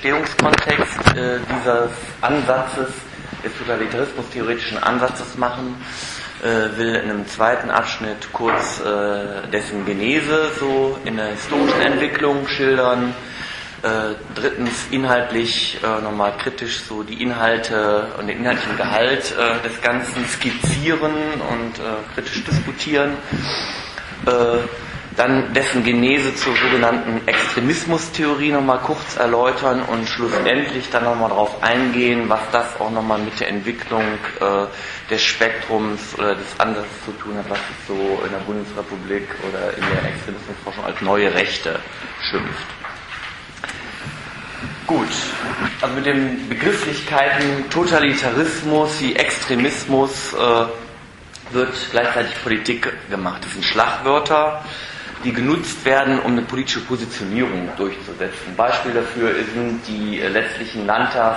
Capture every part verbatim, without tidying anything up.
Entstehungskontext äh, dieses Ansatzes, des totalitarismus-theoretischen Ansatzes machen, äh, will in einem zweiten Abschnitt kurz äh, dessen Genese so in der historischen Entwicklung schildern. Äh, drittens inhaltlich äh, nochmal kritisch so die Inhalte und den inhaltlichen Gehalt äh, des Ganzen skizzieren und äh, kritisch diskutieren. Äh, dann dessen Genese zur sogenannten Extremismustheorie nochmal kurz erläutern und schlussendlich dann nochmal darauf eingehen, was das auch nochmal mit der Entwicklung äh, des Spektrums oder des Ansatzes zu tun hat, was es so in der Bundesrepublik oder in der Extremismusforschung als neue Rechte schimpft. Gut, also mit den Begrifflichkeiten Totalitarismus wie Extremismus äh, wird gleichzeitig Politik gemacht. Das sind Schlagwörter, die genutzt werden, um eine politische Positionierung durchzusetzen. Beispiel dafür sind die äh, letztlichen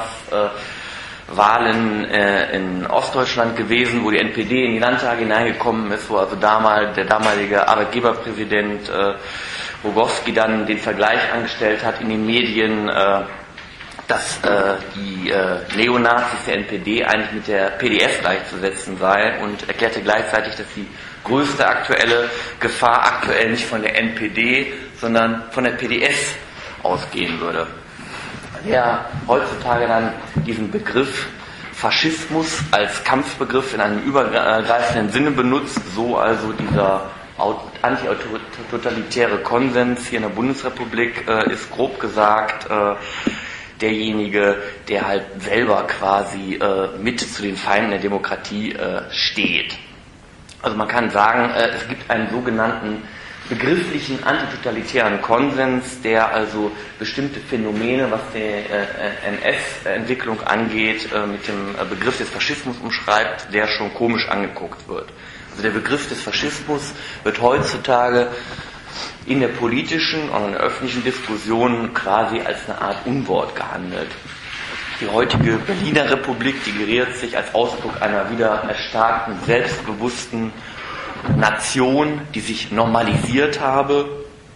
Landtagswahlen äh, in Ostdeutschland gewesen, wo die N P D in die Landtage hineingekommen ist, wo also damals der damalige Arbeitgeberpräsident äh, Rogowski dann den Vergleich angestellt hat in den Medien, äh, dass äh, die äh, Neonazis der N P D eigentlich mit der P D S gleichzusetzen sei und erklärte gleichzeitig, dass die größte aktuelle Gefahr aktuell nicht von der N P D, sondern von der P D S ausgehen würde. Wer heutzutage dann diesen Begriff Faschismus als Kampfbegriff in einem übergreifenden Sinne benutzt, so also dieser anti-totalitäre Konsens hier in der Bundesrepublik, äh, ist grob gesagt äh, derjenige, der halt selber quasi äh, mit zu den Feinden der Demokratie äh, steht. Also man kann sagen, äh, es gibt einen sogenannten begrifflichen antitotalitären Konsens, der also bestimmte Phänomene, was die äh, N S-Entwicklung angeht, äh, mit dem äh, Begriff des Faschismus umschreibt, der schon komisch angeguckt wird. Also der Begriff des Faschismus wird heutzutage in der politischen und in der öffentlichen Diskussion quasi als eine Art Unwort gehandelt. Die heutige Berliner Republik deklariert sich als Ausdruck einer wieder erstarkten, selbstbewussten Nation, die sich normalisiert habe,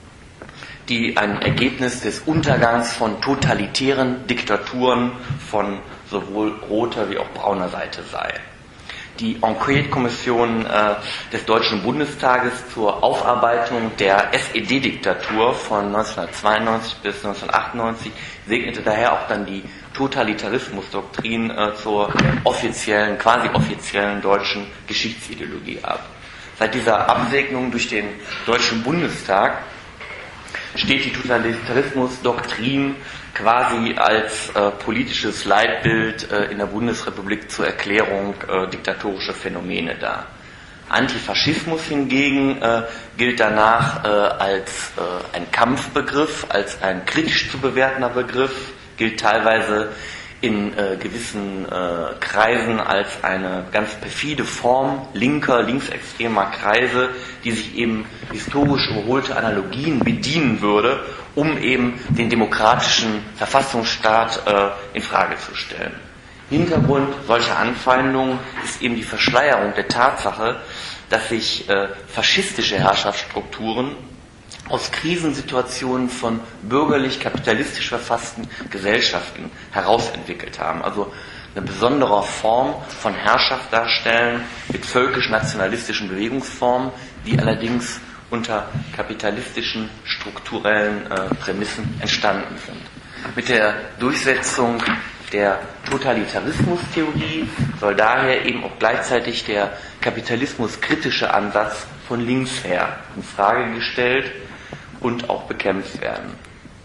die ein Ergebnis des Untergangs von totalitären Diktaturen von sowohl roter wie auch brauner Seite sei. Die Enquete-Kommission äh, des Deutschen Bundestages zur Aufarbeitung der S E D-Diktatur von neunzehnhundertzweiundneunzig bis neunzehnhundertachtundneunzig segnete daher auch dann die Totalitarismusdoktrin äh, zur offiziellen, quasi offiziellen deutschen Geschichtsideologie ab. Seit dieser Absegnung durch den Deutschen Bundestag steht die Totalitarismusdoktrin quasi als äh, politisches Leitbild äh, in der Bundesrepublik zur Erklärung äh, diktatorischer Phänomene da. Antifaschismus hingegen äh, gilt danach äh, als äh, ein Kampfbegriff, als ein kritisch zu bewertender Begriff, gilt teilweise in äh, gewissen äh, Kreisen als eine ganz perfide Form linker, linksextremer Kreise, die sich eben historisch überholte Analogien bedienen würde, um eben den demokratischen Verfassungsstaat äh, in Frage zu stellen. Hintergrund solcher Anfeindungen ist eben die Verschleierung der Tatsache, dass sich äh, faschistische Herrschaftsstrukturen aus Krisensituationen von bürgerlich-kapitalistisch verfassten Gesellschaften herausentwickelt haben. Also eine besondere Form von Herrschaft darstellen mit völkisch-nationalistischen Bewegungsformen, die allerdings unter kapitalistischen strukturellen äh, Prämissen entstanden sind. Mit der Durchsetzung der Totalitarismustheorie soll daher eben auch gleichzeitig der kapitalismuskritische Ansatz von links her in Frage gestellt und auch bekämpft werden.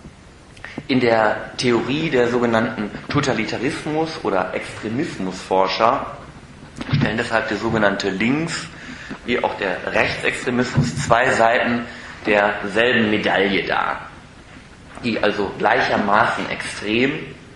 In der Theorie der sogenannten Totalitarismus- oder Extremismusforscher stellen deshalb der sogenannte Links- wie auch der Rechtsextremismus zwei Seiten derselben Medaille dar, die also gleichermaßen extrem,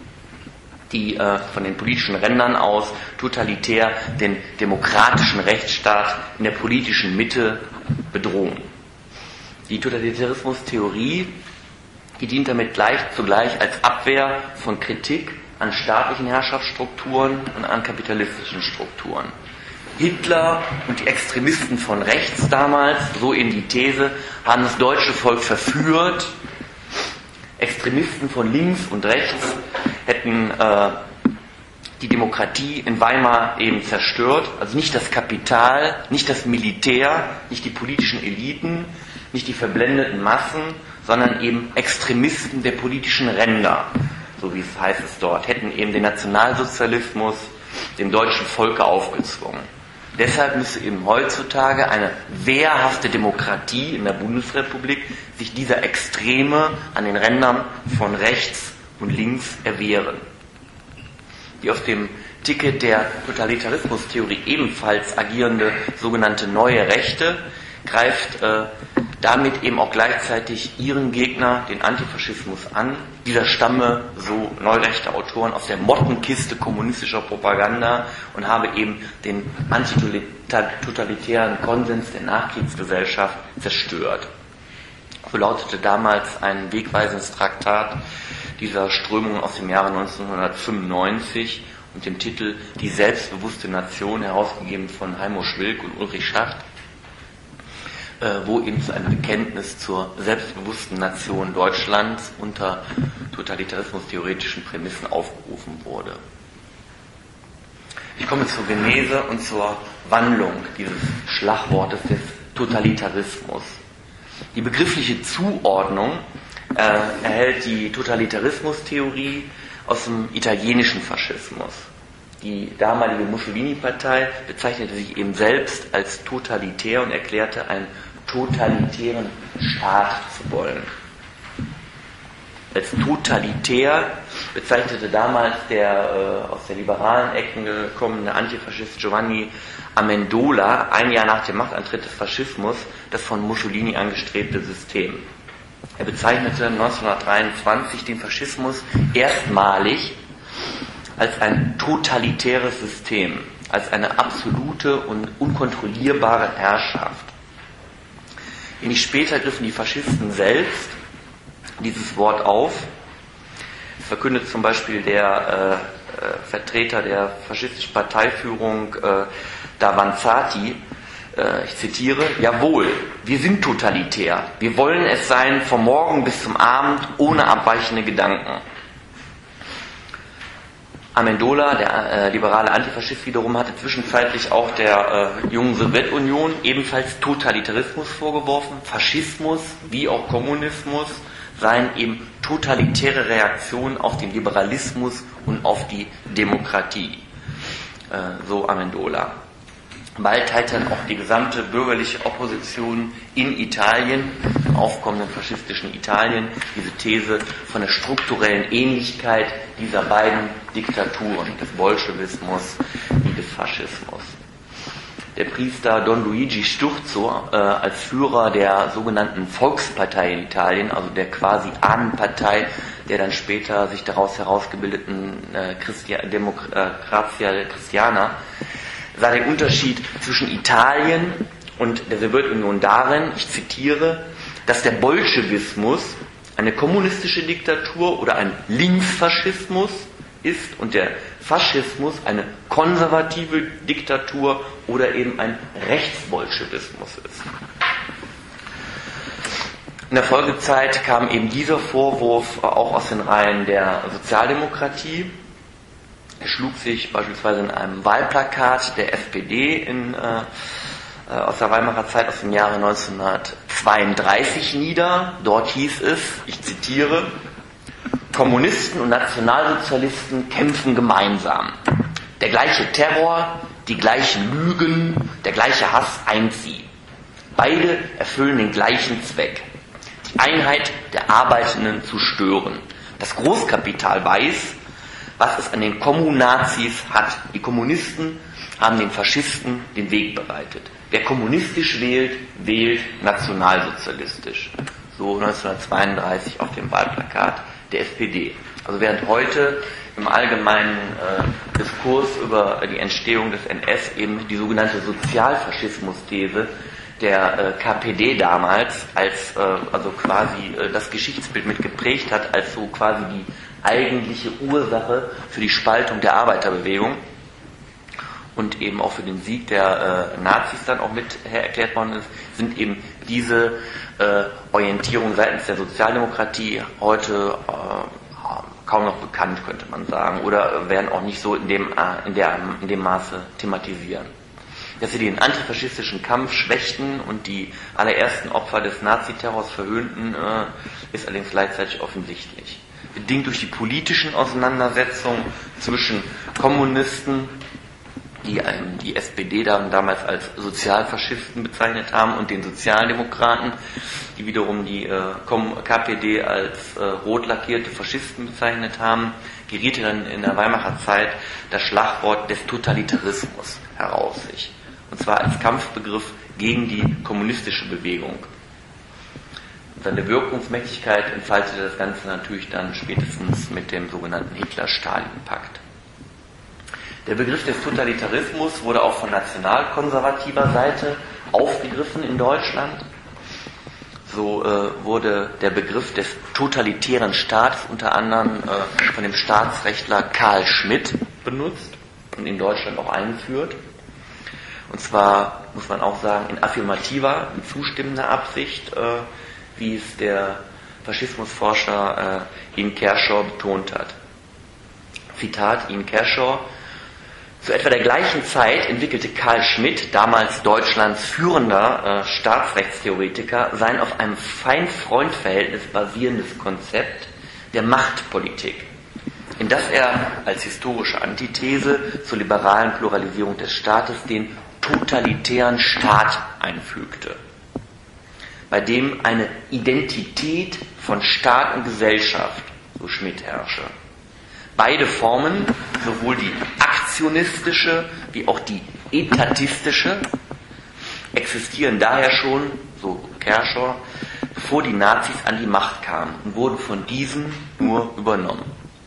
die äh, von den politischen Rändern aus totalitär den demokratischen Rechtsstaat in der politischen Mitte bedrohen. Die Totalitarismustheorie, die dient damit gleich zugleich als Abwehr von Kritik an staatlichen Herrschaftsstrukturen und an kapitalistischen Strukturen. Hitler und die Extremisten von rechts damals, so in die These, haben das deutsche Volk verführt. Extremisten von links und rechts hätten äh, die Demokratie in Weimar eben zerstört, also nicht das Kapital, nicht das Militär, nicht die politischen Eliten, nicht die verblendeten Massen, sondern eben Extremisten der politischen Ränder, so wie es heißt es dort, hätten eben den Nationalsozialismus dem deutschen Volke aufgezwungen. Deshalb müsse eben heutzutage eine wehrhafte Demokratie in der Bundesrepublik sich dieser Extreme an den Rändern von rechts und links erwehren. Die auf dem Ticket der Totalitarismustheorie ebenfalls agierende sogenannte Neue Rechte greift äh, damit eben auch gleichzeitig ihren Gegner, den Antifaschismus, an. Dieser stamme, so neurechte Autoren, aus der Mottenkiste kommunistischer Propaganda und habe eben den antitotalitären Konsens der Nachkriegsgesellschaft zerstört. So lautete damals ein wegweisendes Traktat dieser Strömung aus dem Jahre neunzehnhundertfünfundneunzig und dem Titel Die selbstbewusste Nation, herausgegeben von Heimo Schwilk und Ulrich Schacht, wo eben zu einem Bekenntnis zur selbstbewussten Nation Deutschlands unter totalitarismustheoretischen Prämissen aufgerufen wurde. Ich komme zur Genese und zur Wandlung dieses Schlagwortes des Totalitarismus. Die begriffliche Zuordnung äh, erhält die Totalitarismustheorie aus dem italienischen Faschismus. Die damalige Mussolini-Partei bezeichnete sich eben selbst als totalitär und erklärte einen totalitären Staat zu wollen. Als totalitär bezeichnete damals der äh, aus der liberalen Ecken gekommene Antifaschist Giovanni Amendola ein Jahr nach dem Machtantritt des Faschismus das von Mussolini angestrebte System. Er bezeichnete neunzehnhundertdreiundzwanzig den Faschismus erstmalig als ein totalitäres System, als eine absolute und unkontrollierbare Herrschaft. Wenig später griffen die Faschisten selbst dieses Wort auf. Es verkündet zum Beispiel der äh, Vertreter der faschistischen Parteiführung äh, Davanzati, äh, ich zitiere, jawohl, wir sind totalitär, wir wollen es sein vom Morgen bis zum Abend ohne abweichende Gedanken. Amendola, der äh, liberale Antifaschist wiederum, hatte zwischenzeitlich auch der äh, jungen Sowjetunion ebenfalls Totalitarismus vorgeworfen. Faschismus wie auch Kommunismus seien eben totalitäre Reaktionen auf den Liberalismus und auf die Demokratie. Äh, so Amendola. Bald teilte dann auch die gesamte bürgerliche Opposition in Italien, im aufkommenden faschistischen Italien, diese These von der strukturellen Ähnlichkeit dieser beiden Diktaturen, des Bolschewismus wie des Faschismus. Der Priester Don Luigi Sturzo äh, als Führer der sogenannten Volkspartei in Italien, also der quasi Ahnenpartei der dann später sich daraus herausgebildeten äh, Christi- Democrazia Cristiana, sah den Unterschied zwischen Italien und der Sowjetunion darin, ich zitiere, dass der Bolschewismus eine kommunistische Diktatur oder ein Linksfaschismus ist und der Faschismus eine konservative Diktatur oder eben ein Rechtsbolschewismus ist. In der Folgezeit kam eben dieser Vorwurf auch aus den Reihen der Sozialdemokratie. Er schlug sich beispielsweise in einem Wahlplakat der F P D in, äh, aus der Weimarer Zeit aus dem Jahre neunzehnhundertzweiunddreißig nieder. Dort hieß es, ich zitiere, Kommunisten und Nationalsozialisten kämpfen gemeinsam. Der gleiche Terror, die gleichen Lügen, der gleiche Hass eint sie. Beide erfüllen den gleichen Zweck, die Einheit der Arbeitenden zu stören. Das Großkapital weiß, was es an den Kommunazis hat. Die Kommunisten haben den Faschisten den Weg bereitet. Wer kommunistisch wählt, wählt nationalsozialistisch. So neunzehnhundertzweiunddreißig auf dem Wahlplakat der F P D. Also während heute im allgemeinen äh, Diskurs über die Entstehung des N S eben die sogenannte Sozialfaschismus-These der äh, K P D damals als äh, also quasi äh, das Geschichtsbild mit geprägt hat, als so quasi die eigentliche Ursache für die Spaltung der Arbeiterbewegung und eben auch für den Sieg der äh, Nazis dann auch mit erklärt worden ist, sind eben diese äh, Orientierungen seitens der Sozialdemokratie heute, äh, kaum noch bekannt, könnte man sagen, oder werden auch nicht so in dem, in der, in dem Maße thematisieren. Dass sie den antifaschistischen Kampf schwächten und die allerersten Opfer des Naziterrors verhöhnten, äh, ist allerdings gleichzeitig offensichtlich. Bedingt durch die politischen Auseinandersetzungen zwischen Kommunisten, die ähm, die S P D dann damals als Sozialfaschisten bezeichnet haben, und den Sozialdemokraten, die wiederum die äh, K P D als äh, rot lackierte Faschisten bezeichnet haben, geriet dann in der Weimarer Zeit das Schlagwort des Totalitarismus heraus sich. Und zwar als Kampfbegriff gegen die kommunistische Bewegung. Und seine Wirkungsmächtigkeit entfaltete das Ganze natürlich dann spätestens mit dem sogenannten Hitler-Stalin-Pakt. Der Begriff des Totalitarismus wurde auch von nationalkonservativer Seite aufgegriffen in Deutschland. So äh, wurde der Begriff des totalitären Staates unter anderem äh, von dem Staatsrechtler Carl Schmitt benutzt und in Deutschland auch eingeführt. Und zwar, muss man auch sagen, in affirmativer, in zustimmender Absicht, äh, wie es der Faschismusforscher äh, Ian Kershaw betont hat. Zitat Ian Kershaw: Zu etwa der gleichen Zeit entwickelte Carl Schmitt, damals Deutschlands führender äh, Staatsrechtstheoretiker, sein auf einem Feind-Freund-Verhältnis basierendes Konzept der Machtpolitik, in das er als historische Antithese zur liberalen Pluralisierung des Staates den totalitären Staat einfügte, bei dem eine Identität von Staat und Gesellschaft, so Schmitt, herrsche. Beide Formen, sowohl die aktionistische wie auch die etatistische, existieren daher schon, so Kershaw, bevor die Nazis an die Macht kamen und wurden von diesen nur übernommen.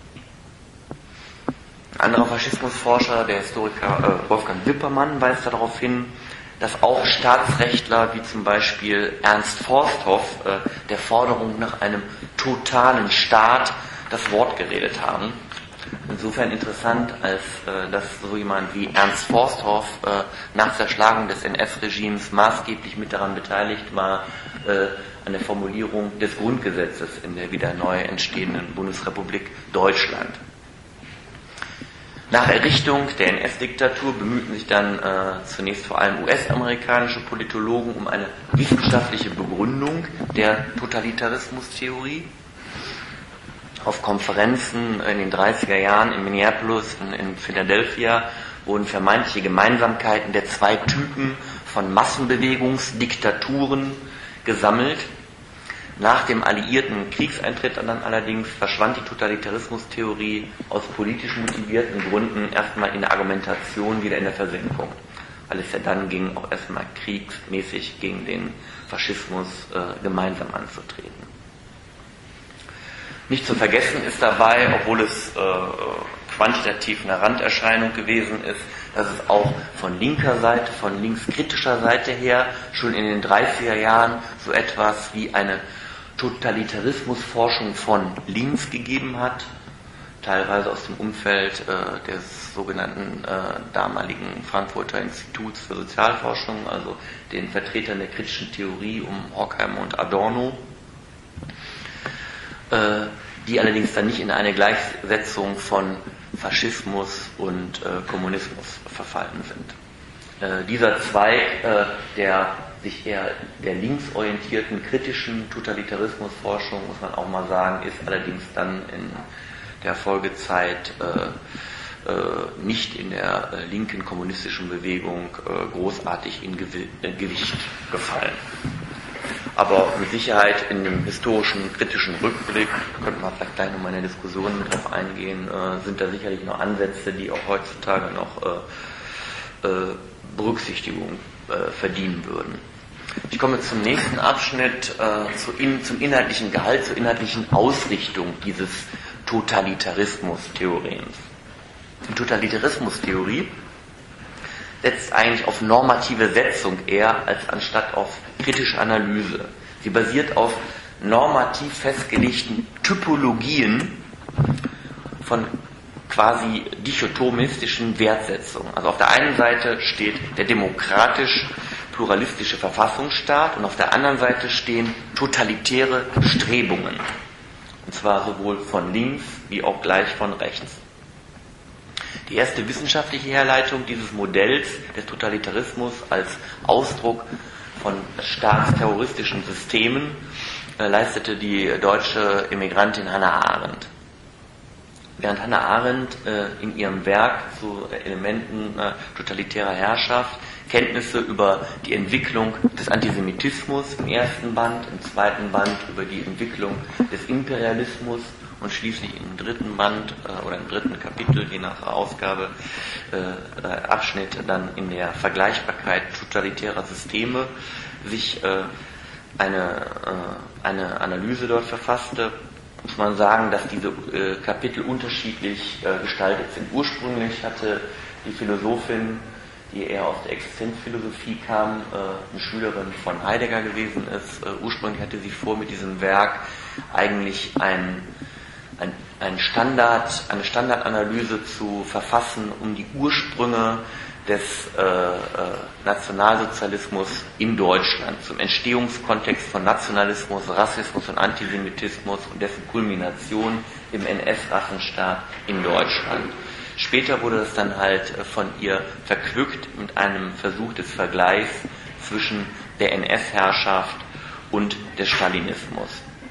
Ein anderer Faschismusforscher, der Historiker äh, Wolfgang Wippermann, weist darauf hin, dass auch Staatsrechtler wie zum Beispiel Ernst Forsthoff äh, der Forderung nach einem totalen Staat das Wort geredet haben. Insofern interessant, als äh, dass so jemand wie Ernst Forsthoff äh, nach Zerschlagung des N S-Regimes maßgeblich mit daran beteiligt war, äh, an der Formulierung des Grundgesetzes in der wieder neu entstehenden Bundesrepublik Deutschland. Nach Errichtung der N S-Diktatur bemühten sich dann äh, zunächst vor allem U S-amerikanische Politologen um eine wissenschaftliche Begründung der Totalitarismustheorie. Auf Konferenzen in den dreißiger Jahren in Minneapolis und in Philadelphia wurden vermeintliche Gemeinsamkeiten der zwei Typen von Massenbewegungsdiktaturen gesammelt. Nach dem alliierten Kriegseintritt dann allerdings verschwand die Totalitarismustheorie aus politisch motivierten Gründen erstmal in der Argumentation wieder in der Versenkung, weil es ja dann ging, auch erstmal kriegsmäßig gegen den Faschismus äh, gemeinsam anzutreten. Nicht zu vergessen ist dabei, obwohl es äh, quantitativ eine Randerscheinung gewesen ist, dass es auch von linker Seite, von linkskritischer Seite her schon in den dreißiger Jahren so etwas wie eine Totalitarismusforschung von links gegeben hat, teilweise aus dem Umfeld äh, des sogenannten äh, damaligen Frankfurter Instituts für Sozialforschung, also den Vertretern der kritischen Theorie um Horkheimer und Adorno, äh, die allerdings dann nicht in eine Gleichsetzung von Faschismus und äh, Kommunismus verfallen sind. Äh, dieser Zweig äh, der sich eher der linksorientierten, kritischen Totalitarismusforschung, muss man auch mal sagen, ist allerdings dann in der Folgezeit äh, äh, nicht in der äh, linken kommunistischen Bewegung äh, großartig in Gew- äh, Gewicht gefallen. Aber mit Sicherheit in dem historischen, kritischen Rückblick, könnte man vielleicht gleich nochmal in der Diskussion mit drauf eingehen, äh, sind da sicherlich noch Ansätze, die auch heutzutage noch äh, äh, Berücksichtigung äh, verdienen würden. Ich komme zum nächsten Abschnitt, äh, zu in, zum inhaltlichen Gehalt, zur inhaltlichen Ausrichtung dieses Totalitarismus-Theorems. Die Totalitarismus-Theorie setzt eigentlich auf normative Setzung eher als anstatt auf kritische Analyse. Sie basiert auf normativ festgelegten Typologien von quasi dichotomistischen Wertsetzungen. Also auf der einen Seite steht der demokratisch-pluralistische Verfassungsstaat und auf der anderen Seite stehen totalitäre Strebungen. Und zwar sowohl von links wie auch gleich von rechts. Die erste wissenschaftliche Herleitung dieses Modells des Totalitarismus als Ausdruck von staatsterroristischen Systemen äh, leistete die deutsche Emigrantin Hannah Arendt. Während Hannah Arendt äh, in ihrem Werk zu Elementen äh, totalitärer Herrschaft Kenntnisse über die Entwicklung des Antisemitismus im ersten Band, im zweiten Band über die Entwicklung des Imperialismus und schließlich im dritten Band äh, oder im dritten Kapitel, je nach Ausgabe, äh, Abschnitt dann in der Vergleichbarkeit totalitärer Systeme sich äh, eine, äh, eine Analyse dort verfasste, muss man sagen, dass diese äh, Kapitel unterschiedlich äh, gestaltet sind. Ursprünglich hatte die Philosophin, die eher aus der Existenzphilosophie kam, äh, eine Schülerin von Heidegger gewesen ist, äh, ursprünglich hatte sie vor, mit diesem Werk eigentlich ein Ein, ein Standard, eine Standardanalyse zu verfassen, um die Ursprünge des äh, äh, Nationalsozialismus in Deutschland, zum Entstehungskontext von Nationalismus, Rassismus und Antisemitismus und dessen Kulmination im N S-Rassenstaat in Deutschland. Später wurde das dann halt von ihr verquickt mit einem Versuch des Vergleichs zwischen der N S-Herrschaft und des Stalinismus.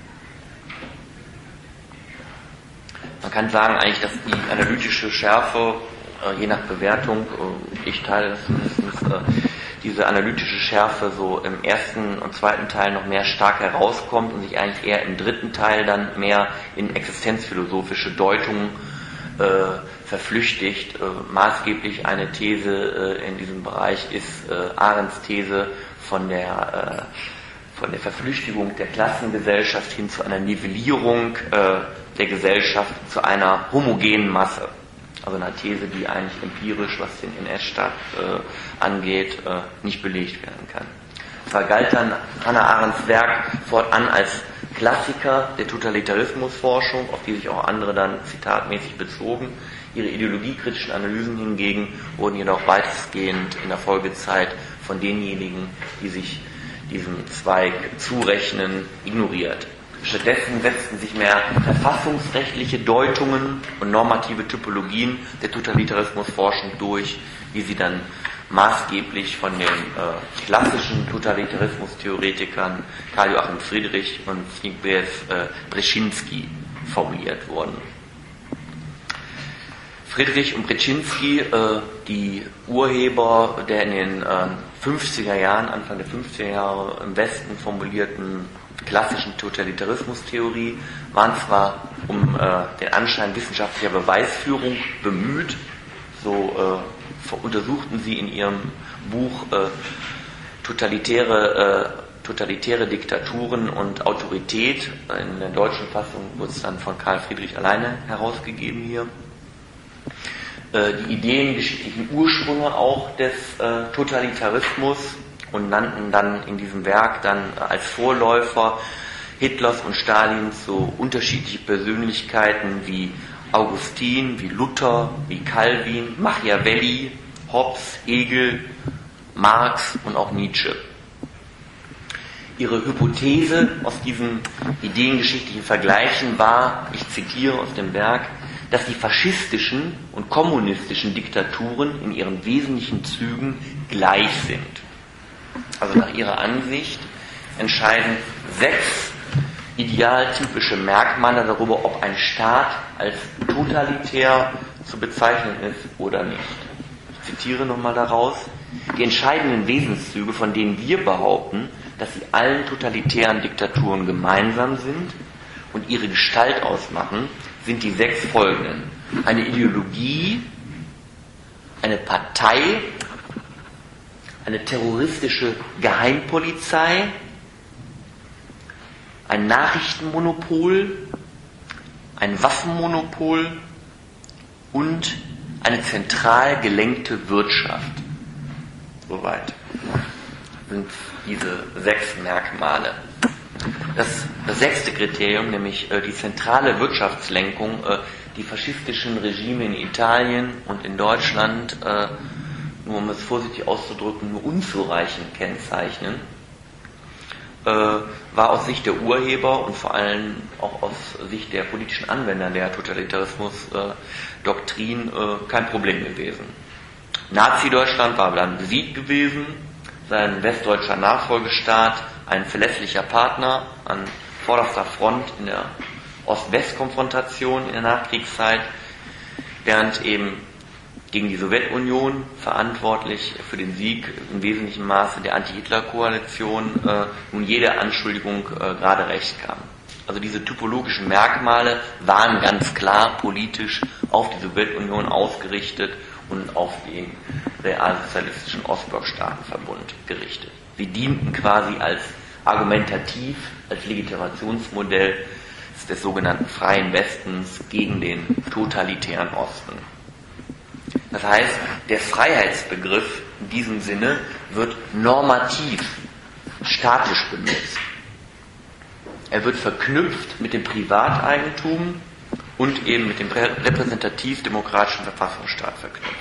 Man kann sagen eigentlich, dass die analytische Schärfe, äh, je nach Bewertung, äh, ich teile das zumindest, äh, diese analytische Schärfe so im ersten und zweiten Teil noch mehr stark herauskommt und sich eigentlich eher im dritten Teil dann mehr in existenzphilosophische Deutungen äh, verflüchtigt. Äh, maßgeblich eine These äh, in diesem Bereich ist äh, Arendts These von der äh, von der Verflüchtigung der Klassengesellschaft hin zu einer Nivellierung äh, der Gesellschaft zu einer homogenen Masse. Also eine These, die eigentlich empirisch, was den N S-Staat äh, angeht, äh, nicht belegt werden kann. Zwar galt dann Hannah Arendts Werk fortan als Klassiker der Totalitarismusforschung, auf die sich auch andere dann zitatmäßig bezogen. Ihre ideologiekritischen Analysen hingegen wurden jedoch weitestgehend in der Folgezeit von denjenigen, die sich diesem Zweig zurechnen, ignoriert. Stattdessen setzten sich mehr verfassungsrechtliche Deutungen und normative Typologien der Totalitarismusforschung durch, wie sie dann maßgeblich von den äh, klassischen Totalitarismustheoretikern Karl Joachim Friedrich und Zbigniew äh, Brzezinski formuliert wurden. Friedrich und Brzezinski, äh, die Urheber der in den äh, fünfziger Jahren, Anfang der fünfziger Jahre im Westen formulierten klassischen Totalitarismustheorie, waren zwar um äh, den Anschein wissenschaftlicher Beweisführung bemüht, so äh, untersuchten sie in ihrem Buch äh, totalitäre, äh, totalitäre Diktaturen und Autorität. In der deutschen Fassung wurde es dann von Karl Friedrich alleine herausgegeben hier. Äh, die ideengeschichtlichen Ursprünge auch des äh, Totalitarismus und nannten dann in diesem Werk dann als Vorläufer Hitlers und Stalins so unterschiedliche Persönlichkeiten wie Augustin, wie Luther, wie Calvin, Machiavelli, Hobbes, Hegel, Marx und auch Nietzsche. Ihre Hypothese aus diesen ideengeschichtlichen Vergleichen war, ich zitiere aus dem Werk, dass die faschistischen und kommunistischen Diktaturen in ihren wesentlichen Zügen gleich sind. Also nach ihrer Ansicht entscheiden sechs idealtypische Merkmale darüber, ob ein Staat als totalitär zu bezeichnen ist oder nicht. Ich zitiere nochmal daraus. Die entscheidenden Wesenszüge, von denen wir behaupten, dass sie allen totalitären Diktaturen gemeinsam sind und ihre Gestalt ausmachen, sind die sechs folgenden. Eine Ideologie, eine Partei, eine terroristische Geheimpolizei, ein Nachrichtenmonopol, ein Waffenmonopol und eine zentral gelenkte Wirtschaft. Soweit sind diese sechs Merkmale. Das, das sechste Kriterium, nämlich äh, die zentrale Wirtschaftslenkung, äh, die faschistischen Regime in Italien und in Deutschland, äh, nur um es vorsichtig auszudrücken, nur unzureichend kennzeichnen, äh, war aus Sicht der Urheber und vor allem auch aus Sicht der politischen Anwender der Totalitarismus-Doktrin äh, kein Problem gewesen. Nazi-Deutschland war dann besiegt gewesen, sein westdeutscher Nachfolgestaat ein verlässlicher Partner an vorderster Front in der Ost-West-Konfrontation in der Nachkriegszeit, während eben gegen die Sowjetunion verantwortlich für den Sieg im wesentlichen Maße der Anti-Hitler-Koalition äh, nun jede Anschuldigung äh, gerade recht kam. Also diese typologischen Merkmale waren ganz klar politisch auf die Sowjetunion ausgerichtet und auf den realsozialistischen Ostblockstaatenverbund gerichtet. Sie dienten quasi als argumentativ, als Legitimationsmodell des sogenannten Freien Westens gegen den totalitären Osten. Das heißt, der Freiheitsbegriff in diesem Sinne wird normativ, statisch benutzt. Er wird verknüpft mit dem Privateigentum und eben mit dem repräsentativ-demokratischen Verfassungsstaat verknüpft.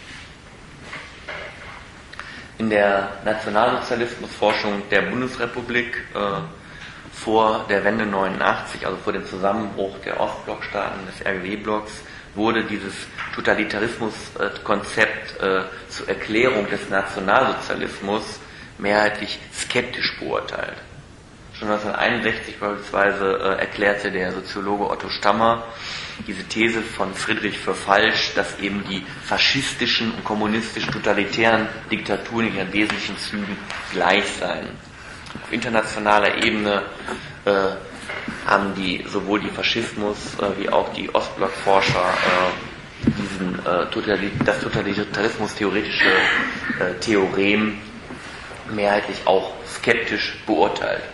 In der Nationalsozialismusforschung der Bundesrepublik äh, vor der Wende neunundachtzig, also vor dem Zusammenbruch der Ostblockstaaten des R G W-Blocks, wurde dieses Totalitarismuskonzept äh, zur Erklärung des Nationalsozialismus mehrheitlich skeptisch beurteilt. Schon neunzehnhunderteinundsechzig beispielsweise äh, erklärte der Soziologe Otto Stammer diese These von Friedrich für falsch, dass eben die faschistischen und kommunistischen totalitären Diktaturen in ihren wesentlichen Zügen gleich seien. Auf internationaler Ebene äh, haben die sowohl die Faschismus äh, wie auch die Ostblockforscher äh, diesen äh, Totalit- das totalitarismus-theoretische äh, Theorem mehrheitlich auch skeptisch beurteilt.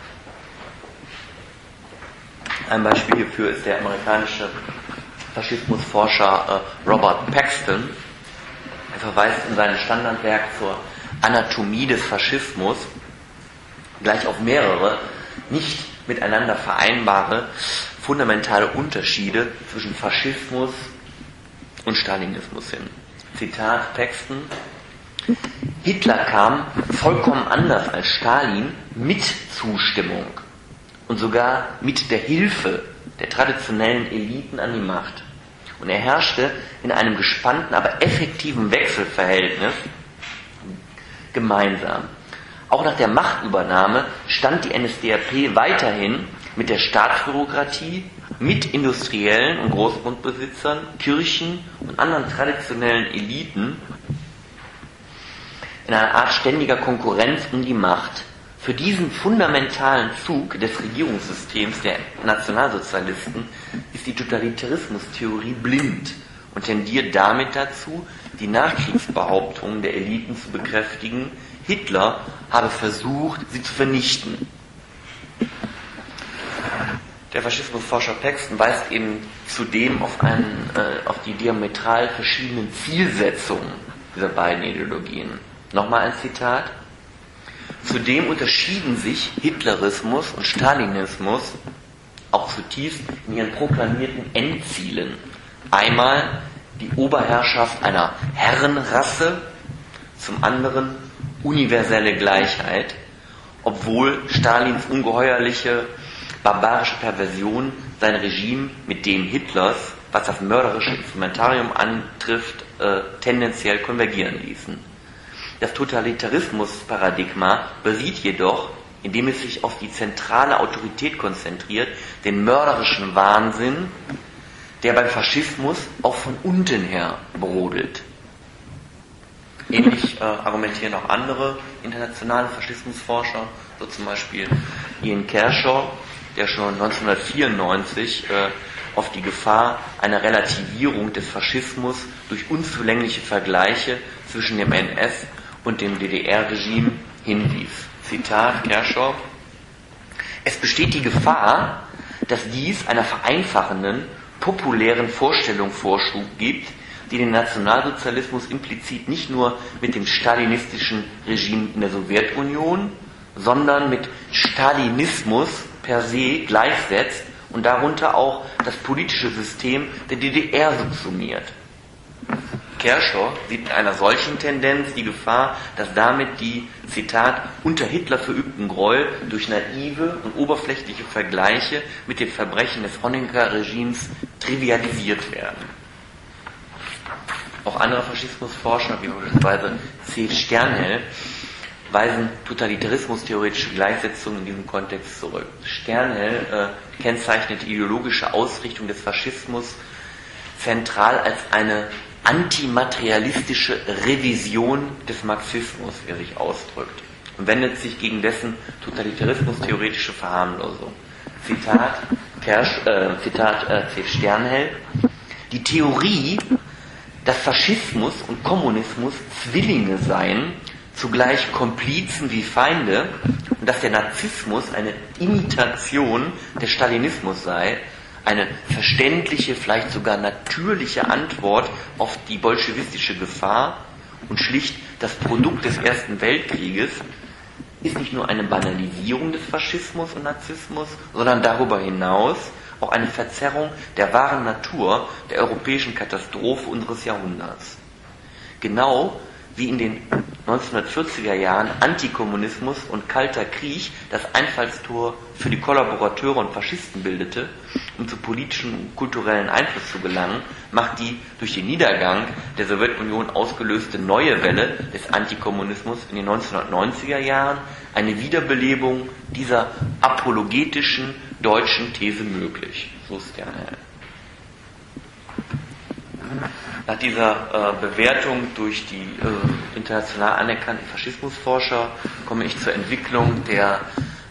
Ein Beispiel hierfür ist der amerikanische Faschismusforscher äh, Robert Paxton. Er verweist in seinem Standardwerk zur Anatomie des Faschismus gleich auf mehrere nicht miteinander vereinbare fundamentale Unterschiede zwischen Faschismus und Stalinismus hin. Zitat Paxton: Hitler kam vollkommen anders als Stalin mit Zustimmung und sogar mit der Hilfe der traditionellen Eliten an die Macht. Und er herrschte in einem gespannten, aber effektiven Wechselverhältnis gemeinsam. Auch nach der Machtübernahme stand die N S D A P weiterhin mit der Staatsbürokratie, mit Industriellen und Großgrundbesitzern, Kirchen und anderen traditionellen Eliten in einer Art ständiger Konkurrenz um die Macht. Für diesen fundamentalen Zug des Regierungssystems der Nationalsozialisten ist die Totalitarismustheorie blind und tendiert damit dazu, die Nachkriegsbehauptungen der Eliten zu bekräftigen, Hitler habe versucht, sie zu vernichten. Der Faschismusforscher Paxton weist eben zudem auf, einen, äh, auf die diametral verschiedenen Zielsetzungen dieser beiden Ideologien. Nochmal ein Zitat: Zudem unterschieden sich Hitlerismus und Stalinismus auch zutiefst in ihren proklamierten Endzielen. Einmal die Oberherrschaft einer Herrenrasse, zum anderen universelle Gleichheit, obwohl Stalins ungeheuerliche barbarische Perversion sein Regime mit dem Hitlers, was das mörderische Instrumentarium antrifft, äh, tendenziell konvergieren ließen. Das Totalitarismus-Paradigma basiert jedoch, indem es sich auf die zentrale Autorität konzentriert, den mörderischen Wahnsinn, der beim Faschismus auch von unten her brodelt. Ähnlich äh, argumentieren auch andere internationale Faschismusforscher, so zum Beispiel Ian Kershaw, der schon neunzehnhundertvierundneunzig äh, auf die Gefahr einer Relativierung des Faschismus durch unzulängliche Vergleiche zwischen dem N S und dem D D R-Regime hinwies. Zitat Kershaw: Es besteht die Gefahr, dass dies einer vereinfachenden, populären Vorstellung Vorschub gibt, die den Nationalsozialismus implizit nicht nur mit dem stalinistischen Regime in der Sowjetunion, sondern mit Stalinismus per se gleichsetzt und darunter auch das politische System der D D R subsumiert. Kershaw sieht in einer solchen Tendenz die Gefahr, dass damit die, Zitat, unter Hitler verübten Gräuel durch naive und oberflächliche Vergleiche mit den Verbrechen des Honecker-Regimes trivialisiert werden. Auch andere Faschismusforscher, wie beispielsweise C. Sternhell, weisen totalitarismustheoretische Gleichsetzungen in diesem Kontext zurück. Sternhell äh, kennzeichnet die ideologische Ausrichtung des Faschismus zentral als eine antimaterialistische Revision des Marxismus, wie er sich ausdrückt, und wendet sich gegen dessen totalitarismustheoretische Verharmlosung. Zitat, Kersch, äh, Zitat äh, C. Sternhell: Die Theorie, dass Faschismus und Kommunismus Zwillinge seien, zugleich Komplizen wie Feinde, und dass der Nazismus eine Imitation des Stalinismus sei, eine verständliche, vielleicht sogar natürliche Antwort auf die bolschewistische Gefahr und schlicht das Produkt des Ersten Weltkrieges, ist nicht nur eine Banalisierung des Faschismus und Nazismus, sondern darüber hinaus auch eine Verzerrung der wahren Natur der europäischen Katastrophe unseres Jahrhunderts. Genau wie in den neunzehnhundertvierziger Jahren Antikommunismus und Kalter Krieg das Einfallstor für die Kollaborateure und Faschisten bildete, um zu politischem und kulturellen Einfluss zu gelangen, macht die durch den Niedergang der Sowjetunion ausgelöste neue Welle des Antikommunismus in den neunzehnhundertneunziger Jahren eine Wiederbelebung dieser apologetischen deutschen These möglich. So Sternhell. Nach dieser äh, Bewertung durch die äh, international anerkannten Faschismusforscher komme ich zur Entwicklung der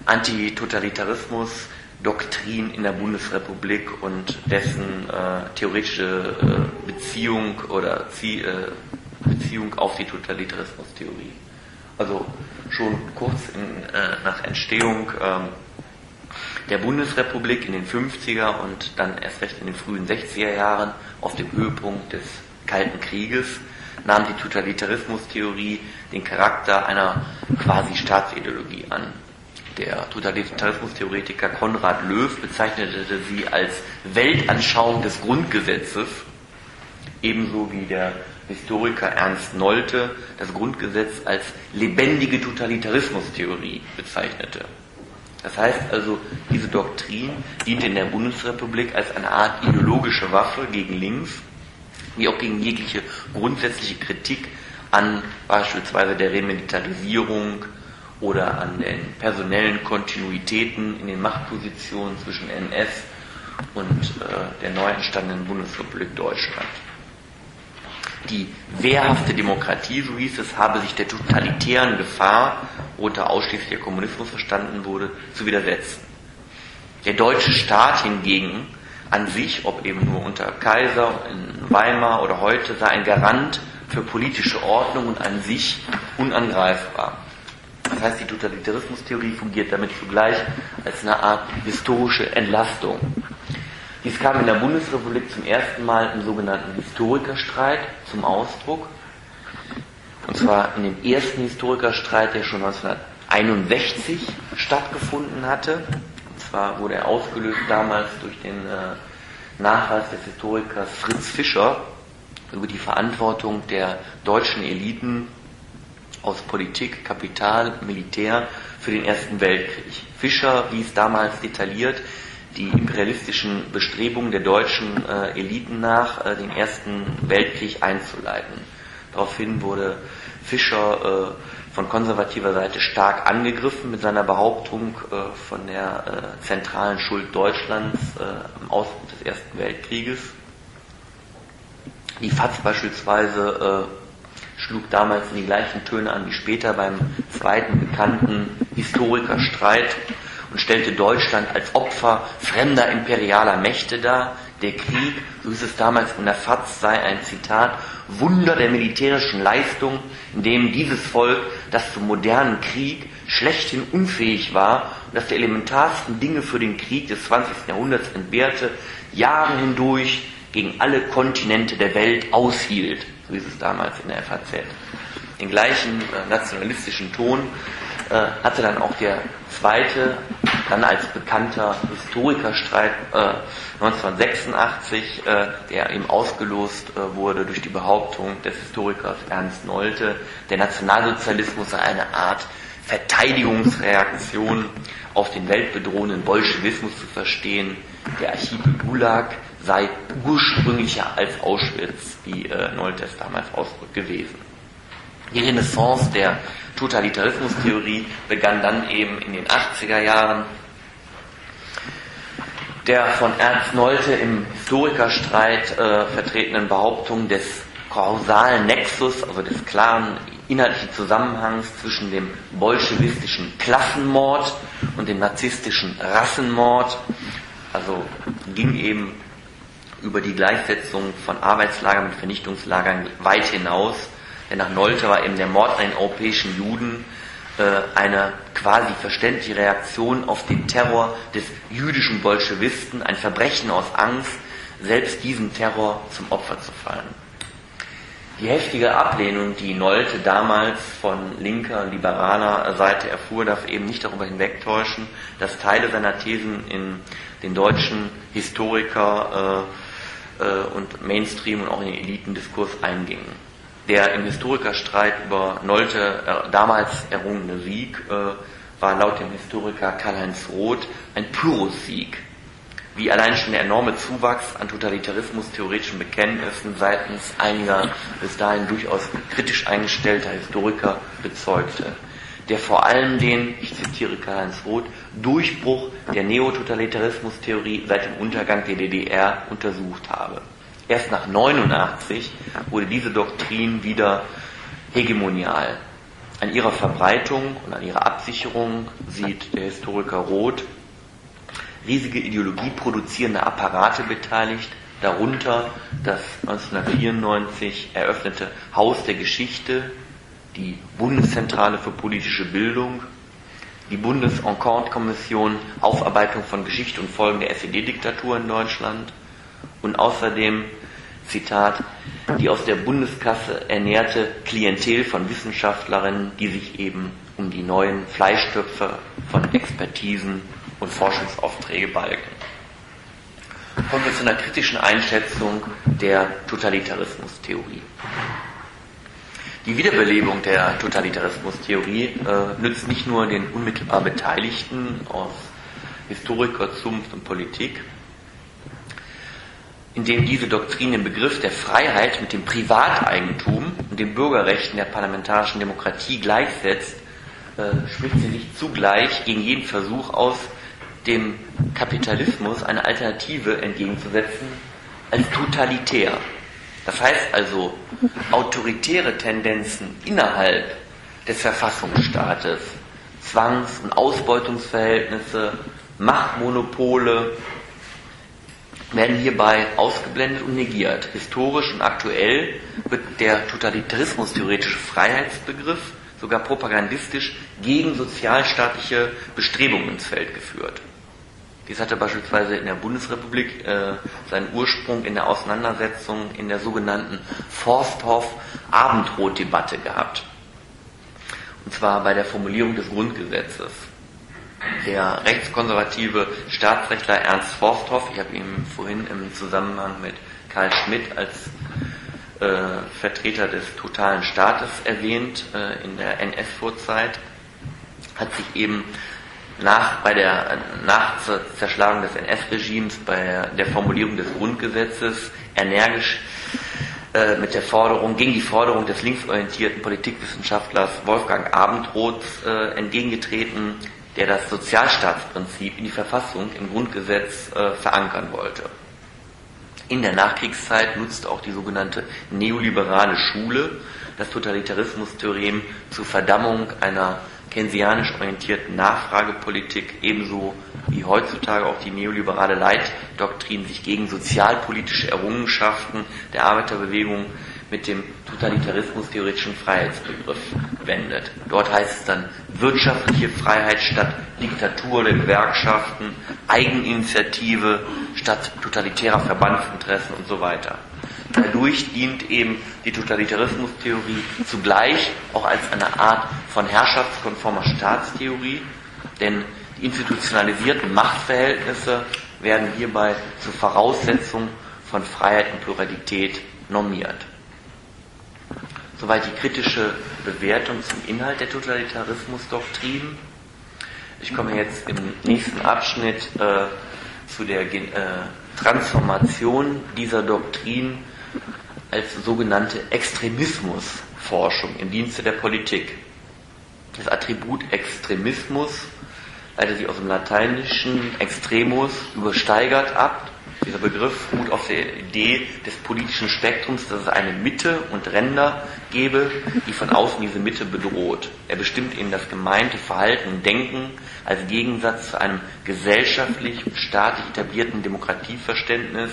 Antitotalitarismus-Doktrin in der Bundesrepublik und dessen äh, theoretische äh, Beziehung oder Zie- äh, Beziehung auf die Totalitarismustheorie. Also schon kurz in, äh, nach Entstehung äh, der Bundesrepublik in den fünfziger und dann erst recht in den frühen sechziger Jahren auf dem Höhepunkt des Kalten Krieges nahm die Totalitarismustheorie den Charakter einer quasi Staatsideologie an. Der Totalitarismustheoretiker Konrad Löw bezeichnete sie als Weltanschauung des Grundgesetzes, ebenso wie der Historiker Ernst Nolte das Grundgesetz als lebendige Totalitarismustheorie bezeichnete. Das heißt also, diese Doktrin diente in der Bundesrepublik als eine Art ideologische Waffe gegen links, wie auch gegen jegliche grundsätzliche Kritik an beispielsweise der Remilitarisierung oder an den personellen Kontinuitäten in den Machtpositionen zwischen N S und äh, der neu entstandenen Bundesrepublik Deutschland. Die wehrhafte Demokratie, so hieß es, habe sich der totalitären Gefahr, worunter ausschließlich der Kommunismus verstanden wurde, zu widersetzen. Der deutsche Staat hingegen an sich, ob eben nur unter Kaiser, in Weimar oder heute, sei ein Garant für politische Ordnung und an sich unangreifbar. Das heißt, die Totalitarismustheorie fungiert damit zugleich als eine Art historische Entlastung. Dies kam in der Bundesrepublik zum ersten Mal im sogenannten Historikerstreit zum Ausdruck. Und zwar in dem ersten Historikerstreit, der schon neunzehnhunderteinundsechzig stattgefunden hatte. Und zwar wurde er ausgelöst damals durch den äh, Nachweis des Historikers Fritz Fischer über die Verantwortung der deutschen Eliten aus Politik, Kapital, Militär für den Ersten Weltkrieg. Fischer wies damals detailliert die imperialistischen Bestrebungen der deutschen äh, Eliten nach, äh, den Ersten Weltkrieg einzuleiten. Daraufhin wurde Fischer äh, von konservativer Seite stark angegriffen mit seiner Behauptung äh, von der äh, zentralen Schuld Deutschlands äh, am Ausbruch des Ersten Weltkrieges. Die FAZ beispielsweise äh, schlug damals in die gleichen Töne an wie später beim zweiten bekannten Historikerstreit und stellte Deutschland als Opfer fremder imperialer Mächte dar. Der Krieg, so hieß es damals in der FAZ, sei ein Zitat, Wunder der militärischen Leistung, in dem dieses Volk, das zum modernen Krieg schlechthin unfähig war und das die elementarsten Dinge für den Krieg des zwanzigsten Jahrhunderts entbehrte, Jahre hindurch gegen alle Kontinente der Welt aushielt. So hieß es damals in der F A Z. Den gleichen äh, nationalistischen Ton äh, hatte dann auch der zweite, dann als bekannter Historikerstreit äh, neunzehnhundertsechsundachtzig, äh, der eben ausgelost äh, wurde durch die Behauptung des Historikers Ernst Nolte, der Nationalsozialismus sei eine Art Verteidigungsreaktion auf den weltbedrohenden Bolschewismus zu verstehen. Der Archipel Gulag sei ursprünglicher als Auschwitz, wie äh, Nolte es damals ausdrückt, gewesen. Die Renaissance der Totalitarismustheorie begann dann eben in den achtziger Jahren. Der von Ernst Nolte im Historikerstreit äh, vertretenen Behauptung des kausalen Nexus, also des klaren inhaltlichen Zusammenhangs zwischen dem bolschewistischen Klassenmord und dem narzisstischen Rassenmord, also ging eben über die Gleichsetzung von Arbeitslagern mit Vernichtungslagern weit hinaus, denn nach Nolte war eben der Mord an den europäischen Juden äh, eine quasi verständliche Reaktion auf den Terror des jüdischen Bolschewisten, ein Verbrechen aus Angst, selbst diesem Terror zum Opfer zu fallen. Die heftige Ablehnung, die Nolte damals von linker, liberaler Seite erfuhr, darf eben nicht darüber hinwegtäuschen, dass Teile seiner Thesen in den deutschen Historiker äh, äh, und Mainstream und auch in den Elitendiskurs eingingen. Der im Historikerstreit über Nolte äh, damals errungene Sieg äh, war laut dem Historiker Karl-Heinz Roth ein Pyrrhussieg, wie allein schon der enorme Zuwachs an totalitarismus-theoretischen Bekenntnissen seitens einiger bis dahin durchaus kritisch eingestellter Historiker bezeugte, der vor allem den, ich zitiere Karl-Heinz Roth, Durchbruch der Neototalitarismustheorie seit dem Untergang der D D R untersucht habe. Erst nach neunundachtzig wurde diese Doktrin wieder hegemonial. An ihrer Verbreitung und an ihrer Absicherung sieht der Historiker Roth riesige ideologieproduzierende Apparate beteiligt, darunter das neunzehnhundertvierundneunzig eröffnete Haus der Geschichte, die Bundeszentrale für politische Bildung, die Bundes-Enquete-Kommission Aufarbeitung von Geschichte und Folgen der S E D-Diktatur in Deutschland und außerdem, Zitat, die aus der Bundeskasse ernährte Klientel von Wissenschaftlerinnen, die sich eben um die neuen Fleischtöpfe von Expertisen und Forschungsaufträge balgen. Kommen wir zu einer kritischen Einschätzung der Totalitarismustheorie. Die Wiederbelebung der Totalitarismustheorie äh, nützt nicht nur den unmittelbar Beteiligten aus Historiker, Zunft und Politik, indem diese Doktrin den Begriff der Freiheit mit dem Privateigentum und den Bürgerrechten der parlamentarischen Demokratie gleichsetzt, äh, spricht sie sich zugleich gegen jeden Versuch aus, dem Kapitalismus eine Alternative entgegenzusetzen als totalitär. Das heißt also, autoritäre Tendenzen innerhalb des Verfassungsstaates, Zwangs- und Ausbeutungsverhältnisse, Machtmonopole werden hierbei ausgeblendet und negiert. Historisch und aktuell wird der totalitarismus-theoretische Freiheitsbegriff sogar propagandistisch gegen sozialstaatliche Bestrebungen ins Feld geführt. Dies hatte beispielsweise in der Bundesrepublik äh, seinen Ursprung in der Auseinandersetzung in der sogenannten Forsthoff-Abendrot-Debatte gehabt. Und zwar bei der Formulierung des Grundgesetzes. Der rechtskonservative Staatsrechtler Ernst Forsthoff, ich habe ihn vorhin im Zusammenhang mit Karl Schmitt als äh, Vertreter des totalen Staates erwähnt, äh, in der N S-Vorzeit, hat sich eben nach, bei der, nach der Zerschlagung des N S-Regimes, bei der Formulierung des Grundgesetzes energisch äh, mit der Forderung, gegen die Forderung des linksorientierten Politikwissenschaftlers Wolfgang Abendroths äh, entgegengetreten, der das Sozialstaatsprinzip in die Verfassung im Grundgesetz äh, verankern wollte. In der Nachkriegszeit nutzte auch die sogenannte neoliberale Schule das Totalitarismus-Theorem zur Verdammung einer keynesianisch orientierten Nachfragepolitik, ebenso wie heutzutage auch die neoliberale Leitdoktrin sich gegen sozialpolitische Errungenschaften der Arbeiterbewegung mit dem totalitarismus-theoretischen Freiheitsbegriff wendet. Dort heißt es dann wirtschaftliche Freiheit statt Diktatur der Gewerkschaften, Eigeninitiative statt totalitärer Verbandsinteressen und so weiter. Dadurch dient eben die Totalitarismustheorie zugleich auch als eine Art von herrschaftskonformer Staatstheorie, denn die institutionalisierten Machtverhältnisse werden hierbei zur Voraussetzung von Freiheit und Pluralität normiert. Soweit die kritische Bewertung zum Inhalt der Totalitarismusdoktrin. Ich komme jetzt im nächsten Abschnitt äh, zu der äh, Transformation dieser Doktrin als sogenannte Extremismusforschung im Dienste der Politik. Das Attribut Extremismus leitet sich aus dem lateinischen extremus, übersteigert ab. Dieser Begriff ruht auf der Idee des politischen Spektrums, dass es eine Mitte und Ränder gebe, die von außen diese Mitte bedroht. Er bestimmt eben das gemeinte Verhalten und Denken als Gegensatz zu einem gesellschaftlich und staatlich etablierten Demokratieverständnis,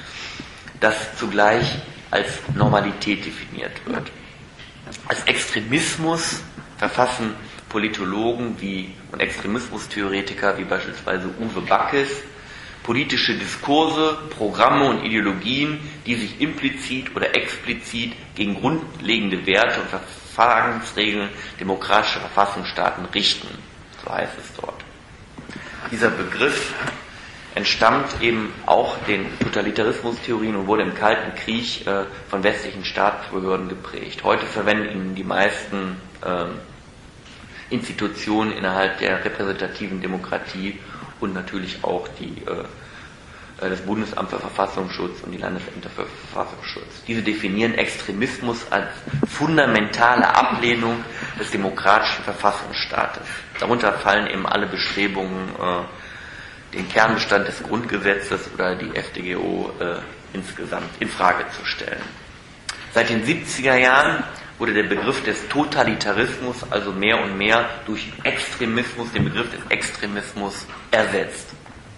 das zugleich als Normalität definiert wird. Als Extremismus verfassen Politologen wie und Extremismustheoretiker wie beispielsweise Uwe Backes politische Diskurse, Programme und Ideologien, die sich implizit oder explizit gegen grundlegende Werte und Verfahrensregeln demokratischer Verfassungsstaaten richten. So heißt es dort. Dieser Begriff entstammt eben auch den Totalitarismustheorien und wurde im Kalten Krieg äh, von westlichen Staatsbehörden geprägt. Heute verwenden ihn die meisten äh, Institutionen innerhalb der repräsentativen Demokratie und natürlich auch die, äh, das Bundesamt für Verfassungsschutz und die Landesämter für Verfassungsschutz. Diese definieren Extremismus als fundamentale Ablehnung des demokratischen Verfassungsstaates. Darunter fallen eben alle Bestrebungen, äh, den Kernbestand des Grundgesetzes oder die F D G O äh, insgesamt in Frage zu stellen. Seit den siebziger Jahren wurde der Begriff des Totalitarismus also mehr und mehr durch Extremismus, den Begriff des Extremismus, ersetzt.